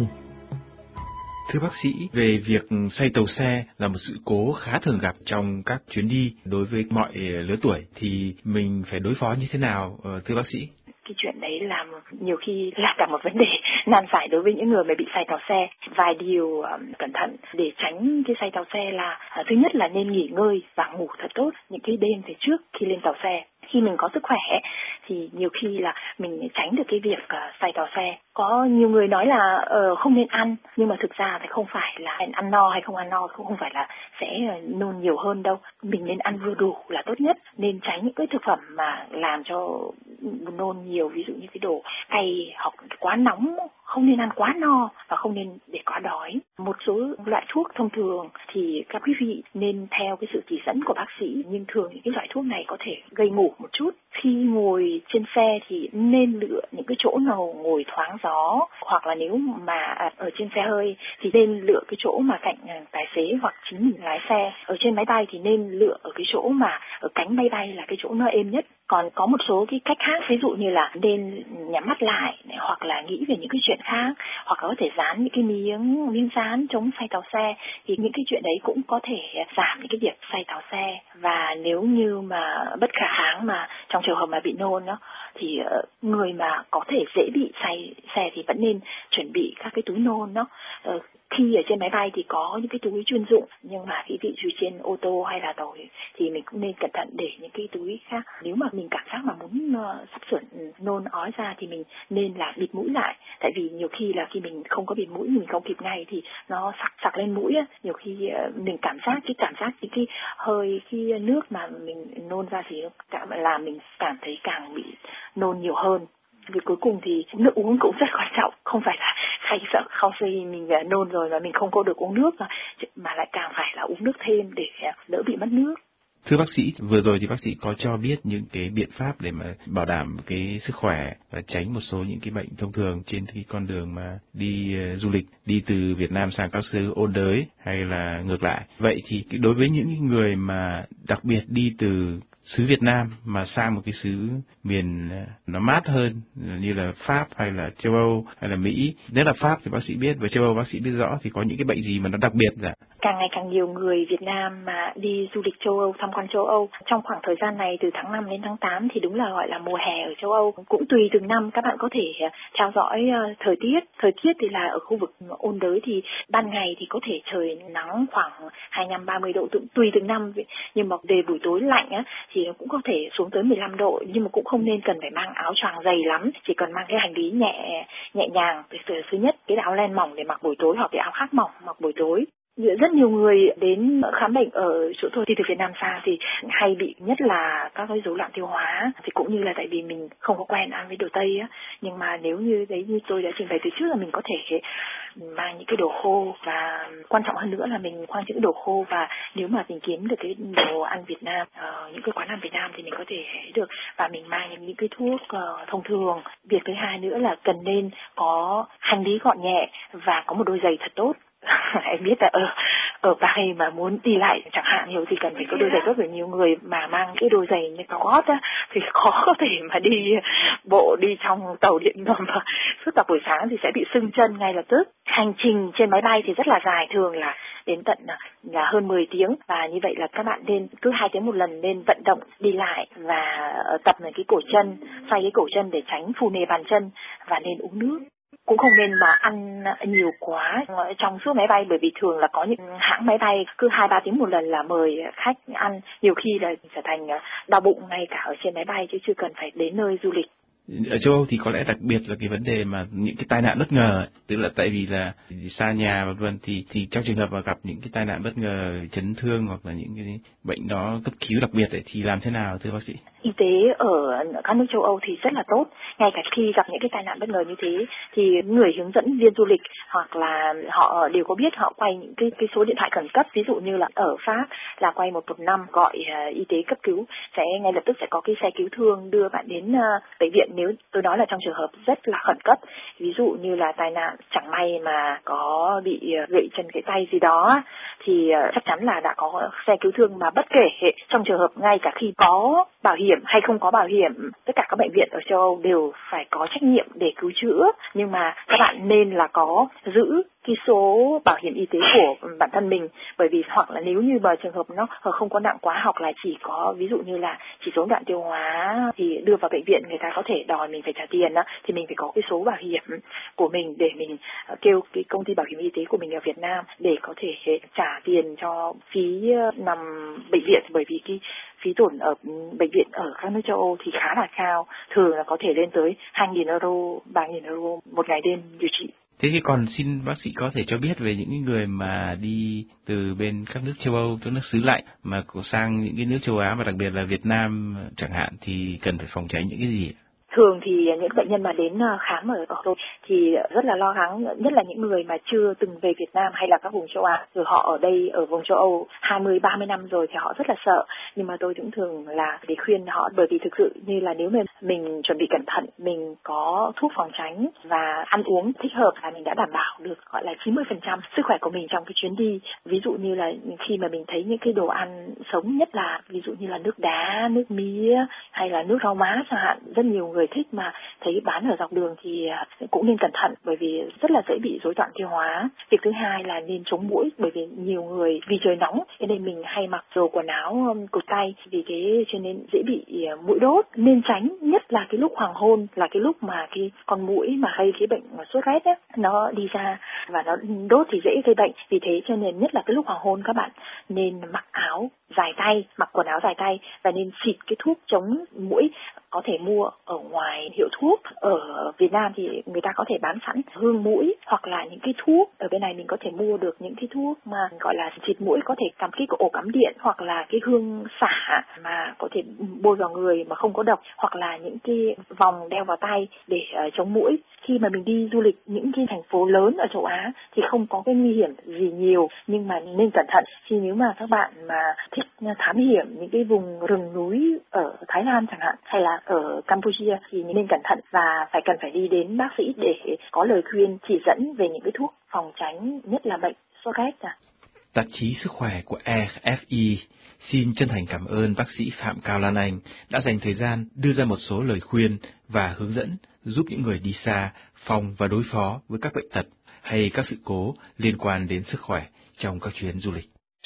Thưa bác sĩ, về việc say tàu xe là một sự cố khá thường gặp trong các chuyến đi đối với mọi lứa tuổi, thì mình phải đối phó như thế nào, thưa bác sĩ? Cái chuyện đấy là nhiều khi là cả một vấn đề nan giải đối với những người mà bị say tàu xe. Vài điều um, cẩn thận để tránh cái say tàu xe là uh, thứ nhất là nên nghỉ ngơi và ngủ thật tốt những cái đêm về trước khi lên tàu xe. Khi mình có sức khỏe thì nhiều khi là mình tránh được cái việc uh, say tàu xe. Có nhiều người nói là uh, không nên ăn, nhưng mà thực ra thì không phải là ăn no hay không ăn no, cũng không phải là sẽ nôn nhiều hơn đâu. Mình nên ăn vừa đủ là tốt nhất, nên tránh những cái thực phẩm mà làm cho nôn nhiều, ví dụ như cái đồ cay hoặc quá nóng, không nên ăn quá no và không nên để quá đói. Một số loại thuốc thông thường thì các quý vị nên theo cái sự chỉ dẫn của bác sĩ, nhưng thường những cái loại thuốc này có thể gây ngủ một chút. Khi ngồi trên xe thì nên lựa những cái chỗ nào ngồi thoáng gió, hoặc là nếu mà ở trên xe hơi thì nên lựa cái chỗ mà cạnh tài xế hoặc chính mình lái xe. Ở trên máy bay thì nên lựa ở cái chỗ mà ở cánh máy bay là cái chỗ nó êm nhất. Còn có một số cái cách khác, ví dụ như là nên nhắm mắt lại hoặc là nghĩ về những cái chuyện khác, hoặc có thể dán những cái miếng miếng dán chống say tàu xe, thì những cái chuyện đấy cũng có thể giảm những cái việc say tàu xe. Và nếu như mà bất khả kháng mà trong trường hợp mà bị nôn đó, thì người mà có thể dễ bị say xe thì vẫn nên chuẩn bị các cái túi nôn đó. Khi ở trên máy bay thì có những cái túi chuyên dụng, nhưng mà cái vị trí trên ô tô hay là tàu thì mình cũng nên cẩn thận để những cái túi khác. Nếu mà mình cảm giác mà muốn uh, sắp sửa nôn ói ra thì mình nên là bịt mũi lại, tại vì nhiều khi là khi mình không có bịt mũi, mình không kịp ngay thì nó sặc sặc lên mũi á. Nhiều khi uh, mình cảm giác cái cảm giác cái, cái hơi cái nước mà mình nôn ra thì nó làm mình cảm thấy càng bị nôn nhiều hơn. Vì cuối cùng thì nước uống cũng rất quan trọng, không phải là say sợ không khi mình nôn rồi mà mình không có được uống nước, mà lại càng phải là uống nước thêm để đỡ bị mất nước. Thưa bác sĩ, vừa rồi thì bác sĩ có cho biết những cái biện pháp để mà bảo đảm cái sức khỏe và tránh một số những cái bệnh thông thường trên cái con đường mà đi uh, du lịch, đi từ Việt Nam sang các xứ ôn đới hay là ngược lại. Vậy thì đối với những người mà đặc biệt đi từ xứ Việt Nam mà sang một cái xứ miền nó mát hơn như là Pháp hay là châu Âu hay là Mỹ, nếu là Pháp thì bác sĩ biết, và châu Âu bác sĩ biết rõ, thì có những cái bệnh gì mà nó đặc biệt dạ? Càng ngày càng nhiều người Việt Nam mà đi du lịch châu Âu, tham quan châu Âu. Trong khoảng thời gian này từ tháng năm đến tháng tám thì đúng là gọi là mùa hè ở châu Âu. Cũng tùy từng năm các bạn có thể theo dõi thời tiết. Thời tiết thì là ở khu vực ôn đới thì ban ngày thì có thể trời nắng khoảng hai mươi lăm ba mươi độ tùy từng năm. Nhưng mà về buổi tối lạnh á thì nó cũng có thể xuống tới mười lăm độ, nhưng mà cũng không nên cần phải mang áo choàng dày lắm, chỉ cần mang cái hành lý nhẹ nhẹ nhàng. Thứ nhất, cái áo len mỏng để mặc buổi tối hoặc cái áo khoác mỏng mặc buổi tối. Rất nhiều người đến khám bệnh ở chỗ tôi đi từ Việt Nam sang thì hay bị nhất là các cái rối loạn tiêu hóa, thì cũng như là tại vì mình không có quen ăn với đồ Tây á. Nhưng mà nếu như đấy như tôi đã trình bày từ trước là mình có thể mang những cái đồ khô, và quan trọng hơn nữa là mình khoan những cái đồ khô, và nếu mà mình kiếm được cái đồ ăn Việt Nam, uh, những cái quán ăn Việt Nam thì mình có thể được, và mình mang những cái thuốc uh, thông thường. Việc thứ hai nữa là cần nên có hành lý gọn nhẹ và có một đôi giày thật tốt. Em biết là ở ở Paris mà muốn đi lại chẳng hạn nhiều thì cần phải có đôi giày tốt, vì nhiều người mà mang cái đôi giày như cao gót á thì khó có thể mà đi bộ đi trong tàu điện ngầm suốt cả buổi sáng thì sẽ bị sưng chân ngay lập tức. Hành trình trên máy bay thì rất là dài, thường là đến tận là hơn mười tiếng, và như vậy là các bạn nên cứ hai tiếng một lần nên vận động đi lại và tập này cái cổ chân, xoay cái cổ chân để tránh phù nề bàn chân, và nên uống nước. Cũng không nên mà ăn nhiều quá trong suốt máy bay, bởi vì thường là có những hãng máy bay cứ hai ba tiếng một lần là mời khách ăn, nhiều khi là trở thành đau bụng ngay cả ở trên máy bay, chứ chưa cần phải đến nơi du lịch. Ở châu Âu thì có lẽ đặc biệt là cái vấn đề mà những cái tai nạn bất ngờ, tức là tại vì là xa nhà vân vân, thì thì trong trường hợp mà gặp những cái tai nạn bất ngờ, chấn thương hoặc là những cái bệnh đó cấp cứu đặc biệt ấy, thì làm thế nào thưa bác sĩ? Y tế ở các nước châu Âu thì rất là tốt. Ngay cả khi gặp những cái tai nạn bất ngờ như thế thì người hướng dẫn viên du lịch hoặc là họ đều có biết, họ quay những cái cái số điện thoại khẩn cấp. Ví dụ như là ở Pháp là quay một một năm gọi uh, y tế cấp cứu, sẽ ngay lập tức sẽ có cái xe cứu thương đưa bạn đến uh, bệnh viện. Nếu tôi nói là trong trường hợp rất là khẩn cấp, ví dụ như là tai nạn chẳng may mà có bị uh, gãy chân gãy tay gì đó, thì uh, chắc chắn là đã có xe cứu thương. Mà bất kể trong trường hợp ngay cả khi có bảo hiểm hay không có bảo hiểm, tất cả các bệnh viện ở châu Âu đều phải có trách nhiệm để cứu chữa, nhưng mà các bạn nên là có giữ cái số bảo hiểm y tế của bản thân mình, bởi vì hoặc là nếu như mà trường hợp nó không có nặng quá, hoặc là chỉ có ví dụ như là chỉ rối loạn tiêu hóa thì đưa vào bệnh viện người ta có thể đòi mình phải trả tiền đó, thì mình phải có cái số bảo hiểm của mình để mình kêu cái công ty bảo hiểm y tế của mình ở Việt Nam để có thể trả tiền cho phí nằm bệnh viện, bởi vì cái phí tổn ở bệnh viện ở các nước châu Âu thì khá là cao, thường là có thể lên tới hai nghìn euro, ba nghìn euro một ngày đêm điều trị. Thế thì còn xin bác sĩ có thể cho biết về những người mà đi từ bên các nước châu Âu, các nước xứ lạnh mà có sang những cái nước châu Á và đặc biệt là Việt Nam chẳng hạn, thì cần phải phòng tránh những cái gì? Thường thì những bệnh nhân mà đến khám ở tôi thì rất là lo lắng, nhất là những người mà chưa từng về Việt Nam hay là các vùng châu Á, rồi họ ở đây ở vùng châu Âu hai mươi ba mươi năm rồi thì họ rất là sợ. Nhưng mà tôi cũng thường là để khuyên họ, bởi vì thực sự như là nếu mà mình chuẩn bị cẩn thận, mình có thuốc phòng tránh và ăn uống thích hợp là mình đã đảm bảo được gọi là chín mươi phần trăm sức khỏe của mình trong cái chuyến đi. Ví dụ như là khi mà mình thấy những cái đồ ăn sống, nhất là ví dụ như là nước đá, nước mía hay là nước rau má chẳng hạn, rất nhiều người thích mà thấy bán ở dọc đường thì cũng nên cẩn thận, bởi vì rất là dễ bị rối loạn tiêu hóa. Việc thứ hai là nên chống muỗi, bởi vì nhiều người vì trời nóng cho nên mình hay mặc đồ quần áo cột tay, vì thế cho nên dễ bị muỗi đốt. Nên tránh, nhất là cái lúc hoàng hôn, là cái lúc mà cái con muỗi mà gây cái bệnh sốt rét ấy, nó đi ra và nó đốt thì dễ gây bệnh. Vì thế cho nên nhất là cái lúc hoàng hôn các bạn nên mặc áo dài tay, mặc quần áo dài tay và nên xịt cái thuốc chống muỗi, có thể mua ở ngoài hiệu thuốc. Ở Việt Nam thì người ta có thể bán sẵn hương muỗi hoặc là những cái thuốc. Ở bên này mình có thể mua được những cái thuốc mà gọi là xịt muỗi, có thể cắm cái ổ cắm điện hoặc là cái hương xả mà có thể bôi vào người mà không có độc, hoặc là những cái vòng đeo vào tay để uh, chống muỗi. Khi mà mình đi du lịch những cái thành phố lớn ở châu Á thì không có cái nguy hiểm gì nhiều, nhưng mà nên cẩn thận khi nếu mà các bạn mà thích thám hiểm những cái vùng rừng núi ở Thái Lan chẳng hạn, hay là ở Campuchia thì nên cẩn thận và phải cần phải đi đến bác sĩ để có lời khuyên chỉ dẫn về những cái thuốc phòng tránh, nhất là bệnh sốt rét. Tạp chí Sức khỏe của e ép i xin chân thành cảm ơn bác sĩ Phạm Cao Lan Anh đã dành thời gian đưa ra một số lời khuyên và hướng dẫn giúp những người đi xa phòng và đối phó với các bệnh tật hay các sự cố liên quan đến sức khỏe trong các chuyến du lịch.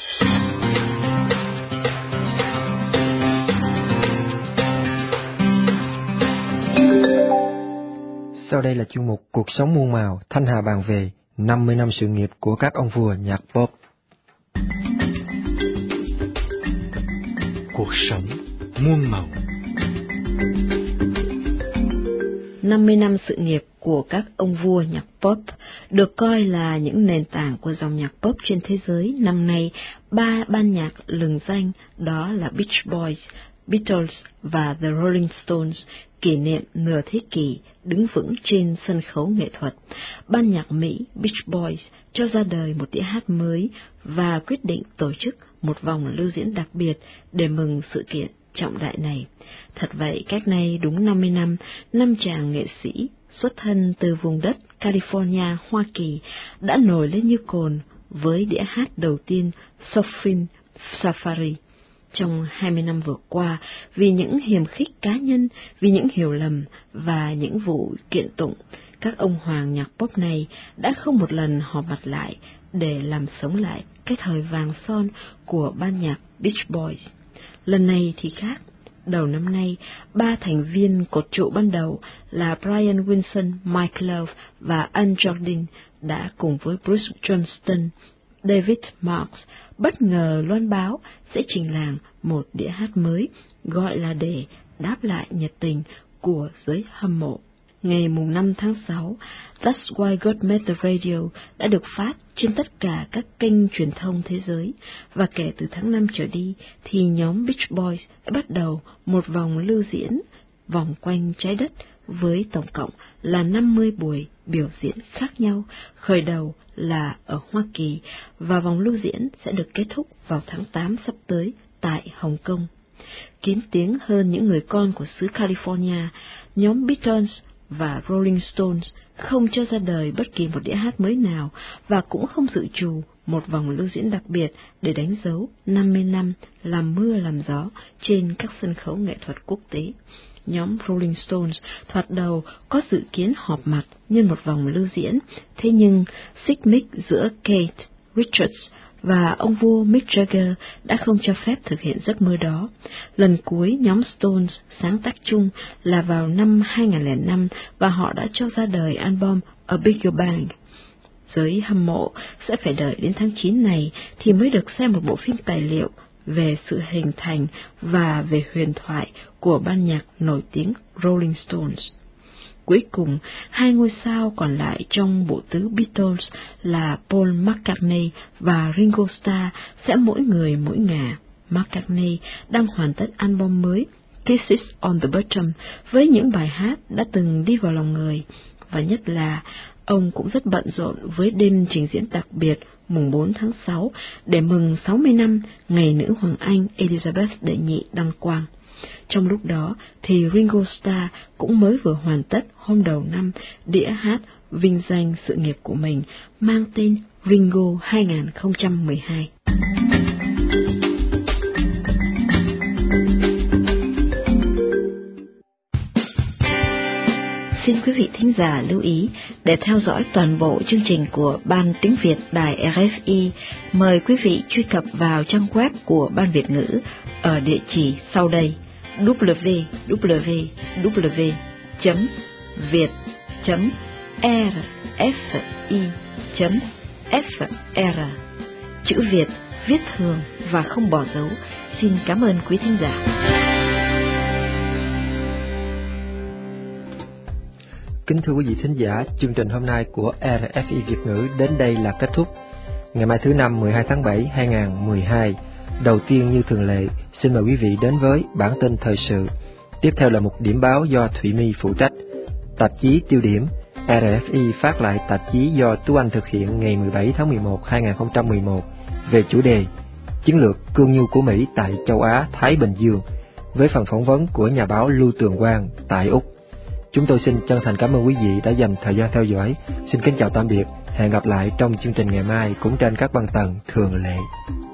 Sau đây là chuyên mục Cuộc sống muôn màu, Thanh Hà bàn về năm mươi năm sự nghiệp của các ông vua nhạc pop. Cuộc sống muôn màu. năm mươi năm sự nghiệp của các ông vua nhạc pop được coi là những nền tảng của dòng nhạc pop trên thế giới. Năm nay, ba ban nhạc lừng danh đó là Beach Boys, Beatles và The Rolling Stones kỷ niệm nửa thế kỷ đứng vững trên sân khấu nghệ thuật. Ban nhạc Mỹ Beach Boys cho ra đời một đĩa hát mới và quyết định tổ chức một vòng lưu diễn đặc biệt để mừng sự kiện trọng đại này. Thật vậy, cách nay đúng năm mươi năm, năm chàng nghệ sĩ xuất thân từ vùng đất California, Hoa Kỳ đã nổi lên như cồn với đĩa hát đầu tiên Surfing Safari. Trong hai mươi năm vừa qua, vì những hiềm khích cá nhân, vì những hiểu lầm và những vụ kiện tụng, các ông hoàng nhạc pop này đã không một lần họp mặt lại để làm sống lại cái thời vàng son của ban nhạc Beach Boys. Lần này thì khác. Đầu năm nay, ba thành viên cột trụ ban đầu là Brian Wilson, Mike Love và Ann Jordan đã cùng với Bruce Johnston, David Marks bất ngờ loan báo sẽ trình làng một đĩa hát mới, gọi là để đáp lại nhiệt tình của giới hâm mộ. Ngày năm tháng sáu, That's Why God Made the Radio đã được phát trên tất cả các kênh truyền thông thế giới, và kể từ tháng năm trở đi thì nhóm Beach Boys đã bắt đầu một vòng lưu diễn vòng quanh trái đất với tổng cộng là năm mươi buổi biểu diễn khác nhau, khởi đầu là ở Hoa Kỳ và vòng lưu diễn sẽ được kết thúc vào tháng tám sắp tới tại Hồng Kông. Kín tiếng hơn những người con của xứ California, nhóm Beatles và Rolling Stones không cho ra đời bất kỳ một đĩa hát mới nào và cũng không dự trù một vòng lưu diễn đặc biệt để đánh dấu năm mươi năm làm mưa làm gió trên các sân khấu nghệ thuật quốc tế. Nhóm Rolling Stones thoạt đầu có dự kiến họp mặt nhân một vòng lưu diễn, thế nhưng xích mích giữa Keith Richards và ông vua Mick Jagger đã không cho phép thực hiện giấc mơ đó. Lần cuối nhóm Stones sáng tác chung là vào năm hai không không năm và họ đã cho ra đời album A Bigger Bang. Giới hâm mộ sẽ phải đợi đến tháng chín này thì mới được xem một bộ phim tài liệu về sự hình thành và về huyền thoại của ban nhạc nổi tiếng Rolling Stones. Cuối cùng, hai ngôi sao còn lại trong bộ tứ Beatles là Paul McCartney và Ringo Starr sẽ mỗi người mỗi ngả. McCartney đang hoàn tất album mới Kisses on the Bottom với những bài hát đã từng đi vào lòng người, và nhất là ông cũng rất bận rộn với đêm trình diễn đặc biệt mùng bốn tháng sáu để mừng sáu mươi năm ngày nữ hoàng Anh Elizabeth đệ nhị đăng quang. Trong lúc đó thì Ringo Starr cũng mới vừa hoàn tất hôm đầu năm đĩa hát vinh danh sự nghiệp của mình mang tên Ringo hai không một hai. Xin quý vị thính giả lưu ý, để theo dõi toàn bộ chương trình của Ban Tiếng Việt Đài rờ ép i, mời quý vị truy cập vào trang web của Ban Việt ngữ ở địa chỉ sau đây: w w w chấm việt chấm r f i chấm f r. Chữ Việt viết thường và không bỏ dấu. Xin cảm ơn quý thính giả. Kính thưa quý vị thính giả, chương trình hôm nay của rờ ép i Việt ngữ đến đây là kết thúc. Ngày mai thứ năm mười hai tháng bảy hai nghìn không trăm mười hai, đầu tiên như thường lệ, xin mời quý vị đến với bản tin thời sự. Tiếp theo là một điểm báo do Thủy My phụ trách. Tạp chí Tiêu điểm, rờ ép i phát lại tạp chí do Tú Anh thực hiện ngày mười bảy tháng mười một năm hai nghìn không trăm mười một về chủ đề chiến lược cương nhu của Mỹ tại châu Á Thái Bình Dương, với phần phỏng vấn của nhà báo Lưu Tường Quang tại Úc. Chúng tôi xin chân thành cảm ơn quý vị đã dành thời gian theo dõi. Xin kính chào tạm biệt, hẹn gặp lại trong chương trình ngày mai cũng trên các băng tần thường lệ.